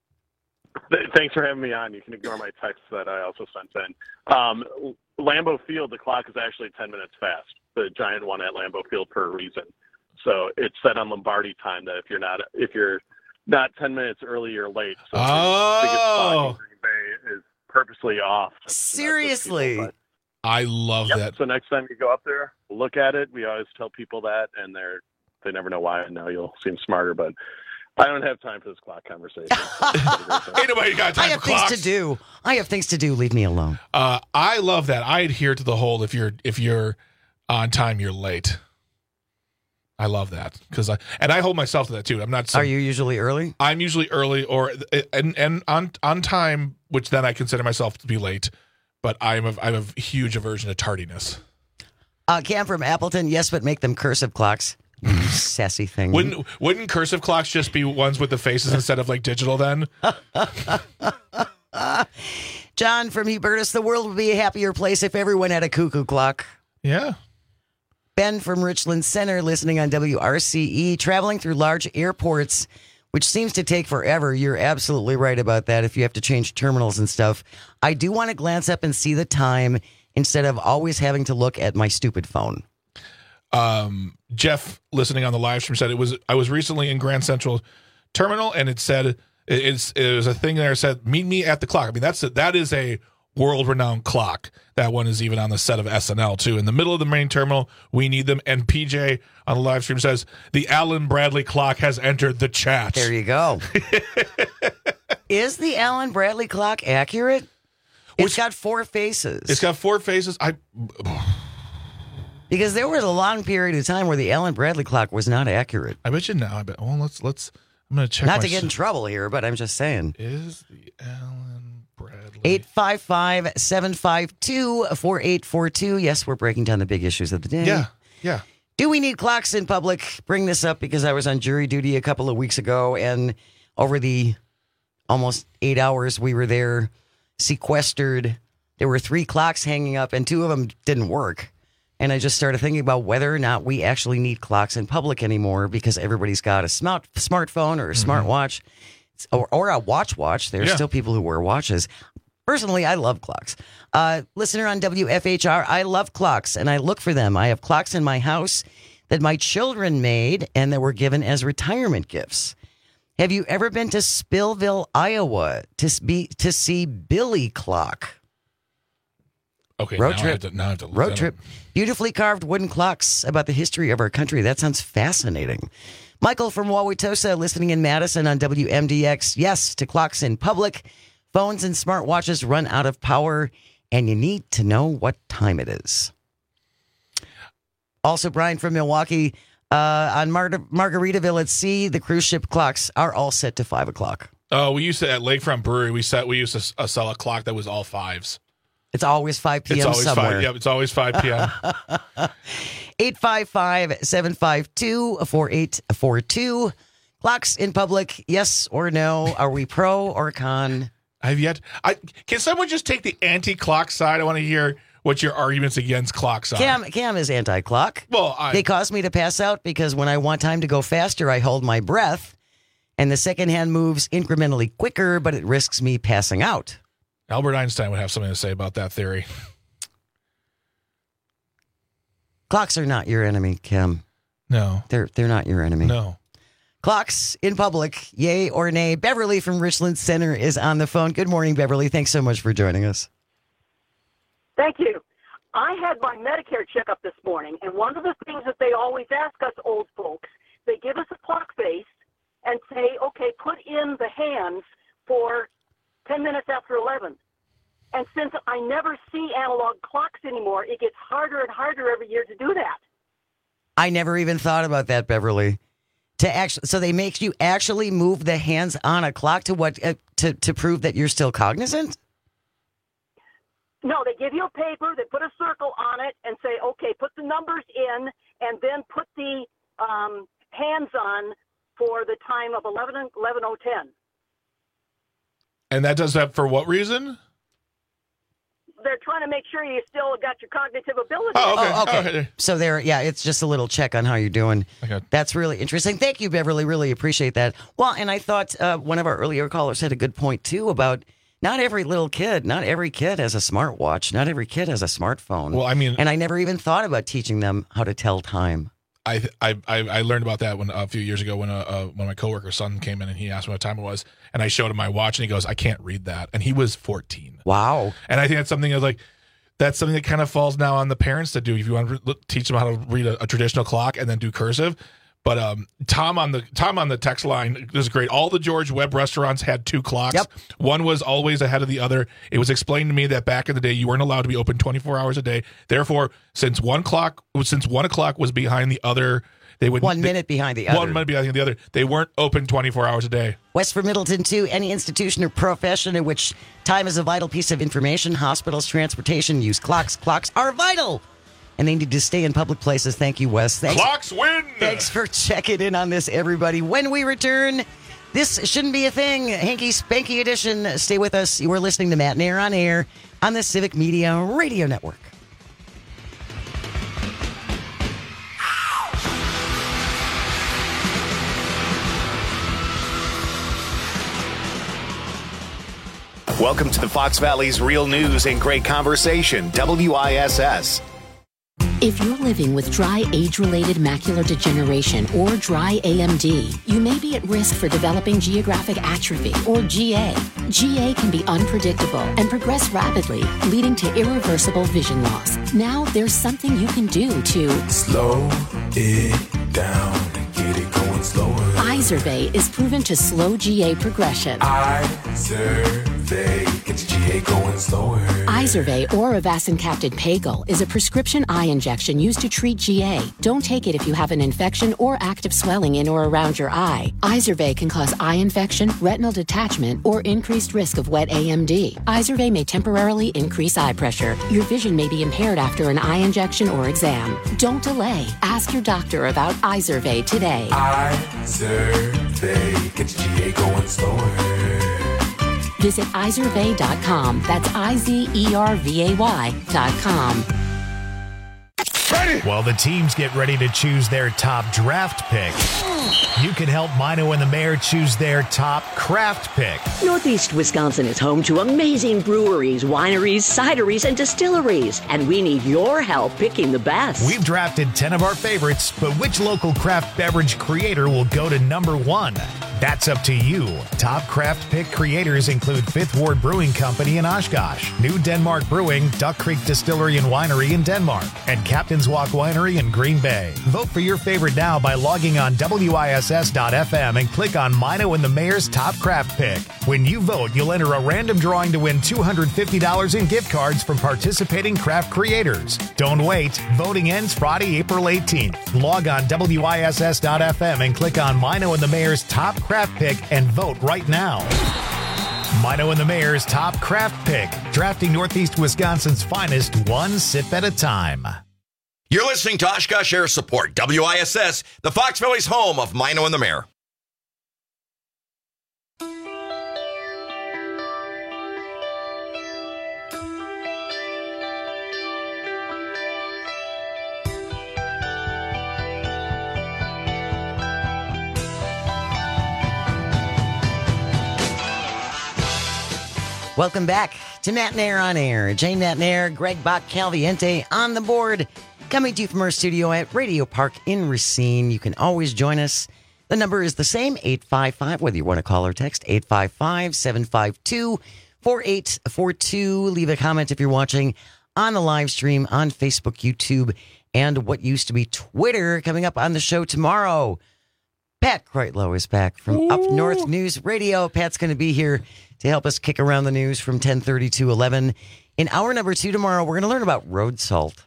Thanks for having me on. You can ignore my text that I also sent in. Um, Lambeau Field, the clock is actually ten minutes fast, the giant one at Lambeau Field, for a reason. So it's set on Lombardi time that if you're not if you're not ten minutes early, you're late. So oh. the biggest clock in Green Bay is purposely off. Seriously? People, I love yep. that. So next time you go up there, look at it. We always tell people that, and they're they never know why. And now you'll seem smarter, but I don't have time for this clock conversation. Ain't nobody got time I have for things clocks. to do. I have things to do. Leave me alone. Uh, I love that. I adhere to the whole if you're if you're on time, you're late. I love that because I and I hold myself to that too. I'm not. Some, Are you usually early? I'm usually early or and and on on time, which then I consider myself to be late. But I'm a, I'm a huge aversion to tardiness. Uh, Cam from Appleton, yes, but make them cursive clocks. Sassy thing. Wouldn't wouldn't cursive clocks just be ones with the faces instead of like digital then? John from Hubertus, the world would be a happier place if everyone had a cuckoo clock. Yeah. Ben from Richland Center, listening on W R C E, traveling through large airports which seems to take forever. You're absolutely right about that if you have to change terminals and stuff. I do want to glance up and see the time instead of always having to look at my stupid phone. Um, Jeff, listening on the live stream, said it was. I was recently in Grand Central Terminal, and it said it, it's it was a thing there that said meet me at the clock. I mean, that's a, that is a world renowned clock. That one is even on the set of S N L too. In the middle of the main terminal, we need them. And P J on the live stream says the Alan Bradley clock has entered the chat. There you go. Is the Alan Bradley clock accurate? It's Which, got four faces. It's got four faces. I. Because there was a long period of time where the Alan Bradley clock was not accurate. I bet you now. I bet. Well, let's let's. I'm gonna check. Not to get in trouble here, but I'm just saying. Is the Alan Bradley eight five five, seven five two, four eight four two? Yes, we're breaking down the big issues of the day. Yeah, yeah. Do we need clocks in public? Bring this up because I was on jury duty a couple of weeks ago, and over the almost eight hours we were there, sequestered, there were three clocks hanging up, and two of them didn't work. And I just started thinking about whether or not we actually need clocks in public anymore because everybody's got a smart smartphone or a mm-hmm. smartwatch or, or a watch watch. There's yeah. still people who wear watches. Personally, I love clocks. Uh, listener on W F H R, I love clocks and I look for them. I have clocks in my house that my children made and that were given as retirement gifts. Have you ever been to Spillville, Iowa to be to see Billy Clock? Okay, road now trip. I have to, now I have to look road that trip. up. Beautifully carved wooden clocks about the history of our country. That sounds fascinating. Michael from Wauwatosa listening in Madison on W M D X. Yes, to clocks in public. Phones and smartwatches run out of power, and you need to know what time it is. Also, Brian from Milwaukee, uh, on Mar- Margaritaville at Sea, the cruise ship clocks are all set to five o'clock. Oh, we used to, at Lakefront Brewery, we set we used to uh, sell a clock that was all fives. It's always five p.m. It's always somewhere. five. Yeah, it's always five p.m. eight five five, seven five two, four eight four two. Clocks in public, yes or no? Are we pro or con? I've yet. I can someone just take the anti-clock side? I want to hear what your arguments against clocks are. Cam, Cam is anti-clock. Well, I, they cause me to pass out because when I want time to go faster, I hold my breath, and the second hand moves incrementally quicker, but it risks me passing out. Albert Einstein would have something to say about that theory. Clocks are not your enemy, Kim. No. They're they're not your enemy. No. Clocks in public, yay or nay? Beverly from Richland Center is on the phone. Good morning, Beverly. Thanks so much for joining us. Thank you. I had my Medicare checkup this morning, and one of the things that they always ask us old folks, they give us a clock face and say, okay, put in the hands for ten minutes after eleven. And since I never see analog clocks anymore, it gets harder and harder every year to do that. I never even thought about that, Beverly. To actually, so they make you actually move the hands on a clock to what uh, to to prove that you're still cognizant? No, they give you a paper, they put a circle on it, and say, okay, put the numbers in, and then put the um, hands on for the time of eleven oh ten. And that does that for what reason? They're trying to make sure you still got your cognitive ability. Oh, okay. Oh, okay. Oh, so there, yeah, it's just a little check on how you're doing. Okay. That's really interesting. Thank you, Beverly. Really appreciate that. Well, and I thought uh, one of our earlier callers had a good point, too, about not every little kid, not every kid has a smartwatch. Not every kid has a smartphone. Well, I mean... And I never even thought about teaching them how to tell time. I I I learned about that when a few years ago when a, uh, when my coworker's son came in and he asked me what time it was, and I showed him my watch and he goes, "I can't read that," and he was fourteen. Wow! And I think that's something that's like that's something that kind of falls now on the parents to do. If you want to re- teach them how to read a, a traditional clock and then do cursive. But um, Tom on the Tom on the text line, this is great. All the George Webb restaurants had two clocks. Yep. One was always ahead of the other. It was explained to me that back in the day, you weren't allowed to be open twenty-four hours a day. Therefore, since one clock, since one o'clock was behind the other, they would one they, minute behind the other. One minute behind the other. They weren't open twenty-four hours a day. West for Middleton, too. Any institution or profession in which time is a vital piece of information, hospitals, transportation, use clocks. Clocks are vital. And they need to stay in public places. Thank you, Wes. Thanks. Clocks win! Thanks for checking in on this, everybody. When we return, this shouldn't be a thing. Hanky Spanky edition. Stay with us. You are listening to Matt Nair on Air on the Civic Media Radio Network. Welcome to the Fox Valley's Real News and Great Conversation, W I S S. If you're living with dry age-related macular degeneration or dry A M D, you may be at risk for developing geographic atrophy or G A. G A can be unpredictable and progress rapidly, leading to irreversible vision loss. Now there's something you can do to slow it down and get it going slower. Izervay is proven to slow G A progression. Izervay gets G A going slower. Izervay or avacincaptad pagel is a prescription eye injection used to treat G A. Don't take it if you have an infection or active swelling in or around your eye. Izervay can cause eye infection, retinal detachment, or increased risk of wet A M D. Izervay may temporarily increase eye pressure. Your vision may be impaired after an eye injection or exam. Don't delay. Ask your doctor about Izervay today. Izervay gets G A going slower. Visit Izervay dot com. That's I Z E R V A Y dot com. While the teams get ready to choose their top draft pick, you can help Mino and the Mayor choose their top craft pick. Northeast Wisconsin is home to amazing breweries, wineries, cideries, and distilleries, and we need your help picking the best. We've drafted ten of our favorites, but which local craft beverage creator will go to number one? That's up to you. Top craft pick creators include Fifth Ward Brewing Company in Oshkosh, New Denmark Brewing, Duck Creek Distillery and Winery in Denmark, and Captain's Walk Winery in Green Bay. Vote for your favorite now by logging on W I S S dot F M and click on Mino and the Mayor's Top Craft Pick. When you vote, you'll enter a random drawing to win two hundred fifty dollars in gift cards from participating craft creators. Don't wait. Voting ends Friday, April eighteenth. Log on W I S S dot F M and click on Mino and the Mayor's Top Craft Pick and vote right now. Mino and the Mayor's Top Craft Pick, drafting Northeast Wisconsin's finest one sip at a time. You're listening to Oshkosh Air Support, W I S S, the Fox Valley's home of Mino and the Mayor. Welcome back to Matt Nair on Air. Jane Matt Nair, Greg Bach Calviente on the board. Coming to you from our studio at Radio Park in Racine. You can always join us. The number is the same, eight five five, whether you want to call or text, eight five five, seven five two, four eight four two. Leave a comment if you're watching on the live stream on Facebook, YouTube, and what used to be Twitter. Coming up on the show tomorrow, Pat Kreitlow is back from Ooh. Up North News Radio. Pat's going to be here to help us kick around the news from ten thirty to eleven. In hour number two tomorrow, we're going to learn about road salt.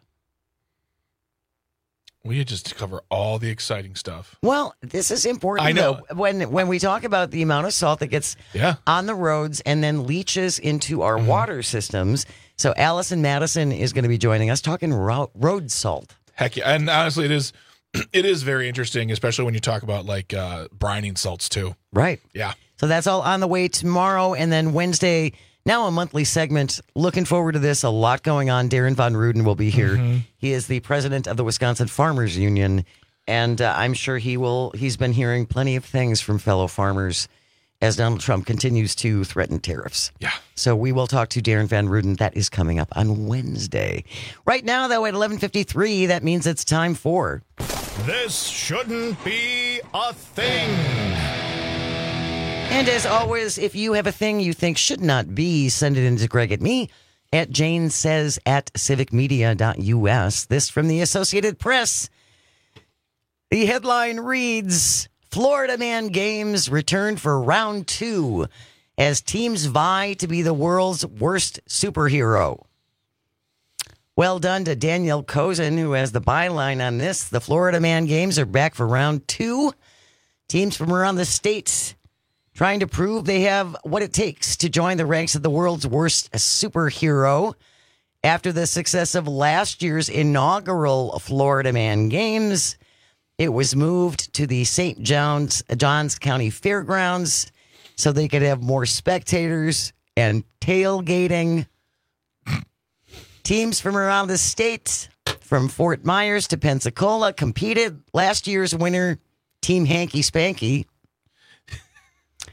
We just cover all the exciting stuff. Well, this is important. I know. Though, when when we talk about the amount of salt that gets yeah. on the roads and then leaches into our mm-hmm. water systems. So Allison Madison is going to be joining us talking ro- road salt. Heck yeah. And honestly, it is it is very interesting, especially when you talk about like uh, brining salts too. Right. Yeah. So that's all on the way tomorrow. And then Wednesday, now a monthly segment. Looking forward to this. A lot going on. Darren Von Ruden will be here. Mm-hmm. He is the president of the Wisconsin Farmers Union. And uh, I'm sure he will. He's been hearing plenty of things from fellow farmers as Donald Trump continues to threaten tariffs. Yeah. So we will talk to Darren Van Ruden. That is coming up on Wednesday. Right now, though, at eleven fifty-three, that means it's time for... This Shouldn't Be a Thing. And as always, if you have a thing you think should not be, send it in to Greg at me at Jane Says at civic media dot U S. This from the Associated Press. The headline reads, Florida Man Games return for round two as teams vie to be the world's worst superhero. Well done to Danielle Cozen, who has the byline on this. The Florida Man Games are back for round two. Teams from around the state trying to prove they have what it takes to join the ranks of the world's worst superhero. After the success of last year's inaugural Florida Man Games, it was moved to the Saint John's, Johns County Fairgrounds so they could have more spectators and tailgating. Teams from around the state, from Fort Myers to Pensacola, competed. Last year's winner, Team Hanky Spanky,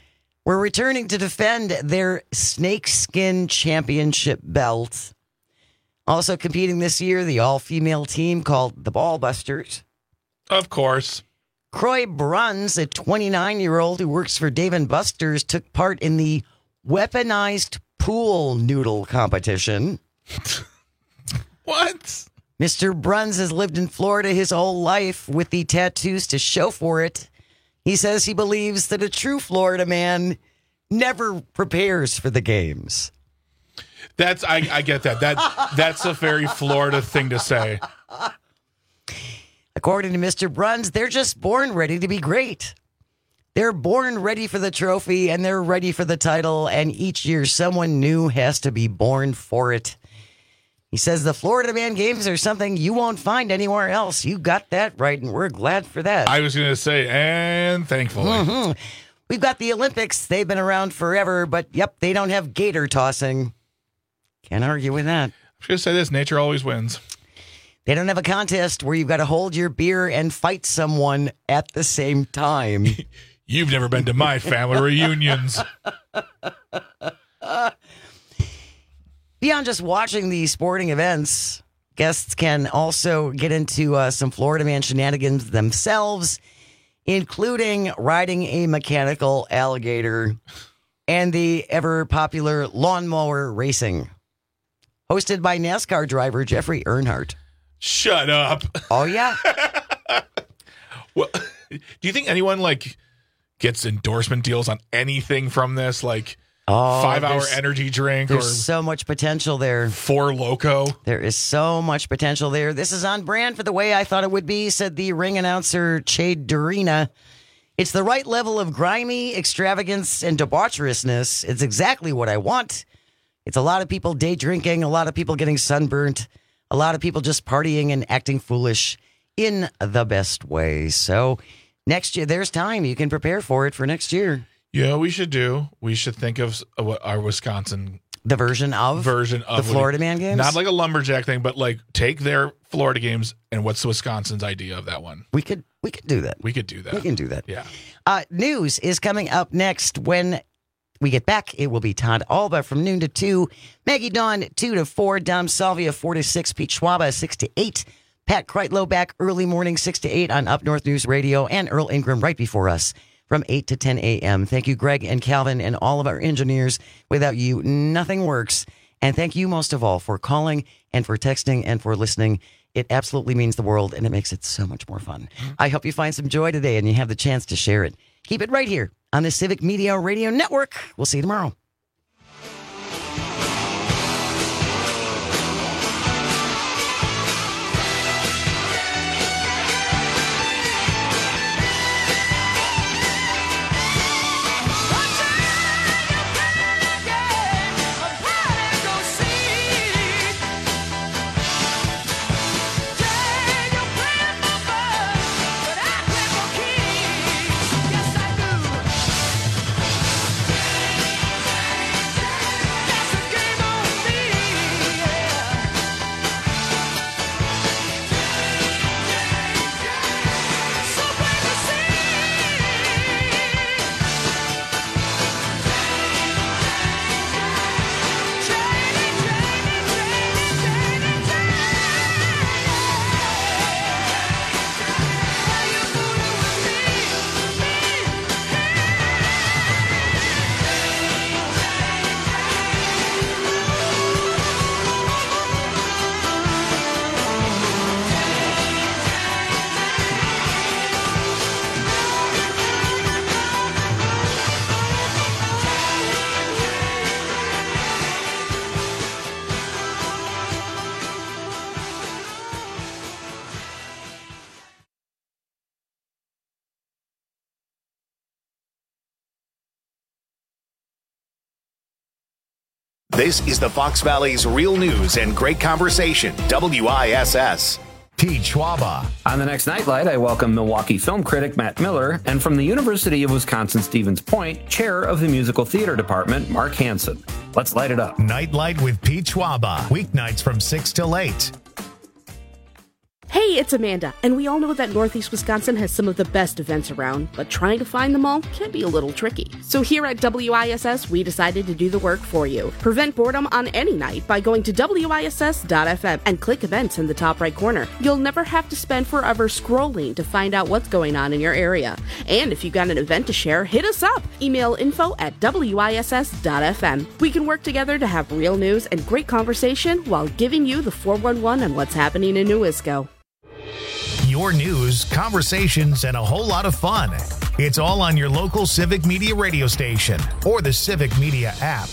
were returning to defend their snakeskin championship belt. Also competing this year, the all-female team called the Ballbusters. Of course. Croy Bruns, a twenty-nine-year-old who works for Dave and Buster's, took part in the weaponized pool noodle competition. What? Mister Bruns has lived in Florida his whole life with the tattoos to show for it. He says he believes that a true Florida man never prepares for the games. That's I, I get that. That that's a very Florida thing to say. According to Mister Bruns, they're just born ready to be great. They're born ready for the trophy and they're ready for the title, and each year someone new has to be born for it. He says the Florida Man Games are something you won't find anywhere else. You got that right, and we're glad for that. I was going to say, and thankfully. Mm-hmm. We've got the Olympics. They've been around forever, but yep, they don't have gator tossing. Can't argue with that. I was going to say this, nature always wins. They don't have a contest where you've got to hold your beer and fight someone at the same time. You've never been to my family reunions. Beyond just watching the sporting events, guests can also get into uh, some Florida Man shenanigans themselves, including riding a mechanical alligator and the ever-popular lawnmower racing, hosted by NASCAR driver Jeffrey Earnhardt. Shut up. Oh, yeah. Well, do you think anyone, like, gets endorsement deals on anything from this? Like, Oh, five-hour there's- energy drink or There's so much potential there. Four Loco. There is so much potential there. This is on brand for the way I thought it would be, said the ring announcer Chade Durina. It's the right level of grimy extravagance and debaucherousness. It's exactly what I want. It's a lot of people day drinking, a lot of people getting sunburnt, a lot of people just partying and acting foolish in the best way. So next year, there's time. You can prepare for it for next year. You know what we should do? We should think of uh, what our Wisconsin The version of version of the Florida Man Games? Not like a lumberjack thing, but like take their Florida games and what's Wisconsin's idea of that one? We could we could do that. We could do that. We can do that. Yeah. Uh, news is coming up next. When we get back, it will be Todd Alba from noon to two, Maggie Dawn two to four, Dom Salvia four to six, Pete Schwaba six to eight, Pat Kreitlow back early morning six to eight on Up North News Radio, and Earl Ingram right before us from eight to ten a.m. Thank you, Greg and Calvin and all of our engineers. Without you, nothing works. And thank you most of all for calling and for texting and for listening. It absolutely means the world, and it makes it so much more fun. I hope you find some joy today and you have the chance to share it. Keep it right here on the Civic Media Radio Network. We'll see you tomorrow. This is the Fox Valley's Real News and Great Conversation, W I S S. Pete Schwaba. On the next Nightlight, I welcome Milwaukee film critic Matt Miller, and from the University of Wisconsin-Stevens Point, chair of the musical theater department, Mark Hansen. Let's light it up. Nightlight with Pete Schwaba. Weeknights from six till eight. Hey, it's Amanda, and we all know that Northeast Wisconsin has some of the best events around, but trying to find them all can be a little tricky. So here at W I S S, we decided to do the work for you. Prevent boredom on any night by going to W I S S dot F M and click events in the top right corner. You'll never have to spend forever scrolling to find out what's going on in your area. And if you've got an event to share, hit us up. Email info at W I S S dot F M. We can work together to have real news and great conversation while giving you the four one one on what's happening in Newisco. Your news, conversations, and a whole lot of fun. It's all on your local Civic Media radio station or the Civic Media app.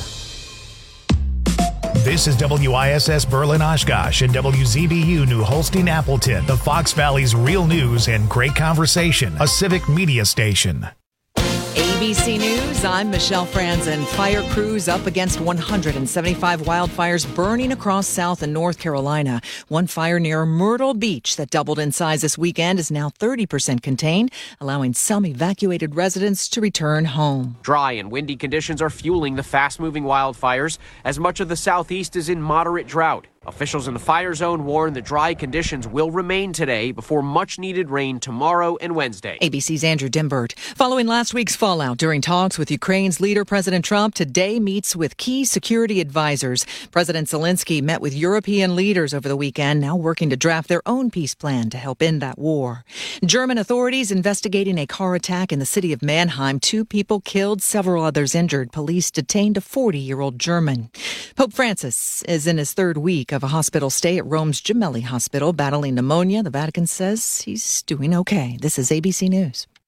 This is W I S S Berlin Oshkosh and W Z B U New Holstein Appleton, the Fox Valley's real news and great conversation, a Civic Media station. A B C News, I'm Michelle Franzen. Fire crews up against one hundred seventy-five wildfires burning across South and North Carolina. One fire near Myrtle Beach that doubled in size this weekend is now thirty percent contained, allowing some evacuated residents to return home. Dry and windy conditions are fueling the fast-moving wildfires as much of the southeast is in moderate drought. Officials in the fire zone warn the dry conditions will remain today before much-needed rain tomorrow and Wednesday. A B C's Andrew Dimbert. Following last week's fallout during talks with Ukraine's leader, President Trump, today meets with key security advisors. President Zelensky met with European leaders over the weekend, now working to draft their own peace plan to help end that war. German authorities investigating a car attack in the city of Mannheim. Two people killed, several others injured. Police detained a forty-year-old German. Pope Francis is in his third week of a hospital stay at Rome's Gemelli Hospital, battling pneumonia. The Vatican says he's doing okay. This is A B C News.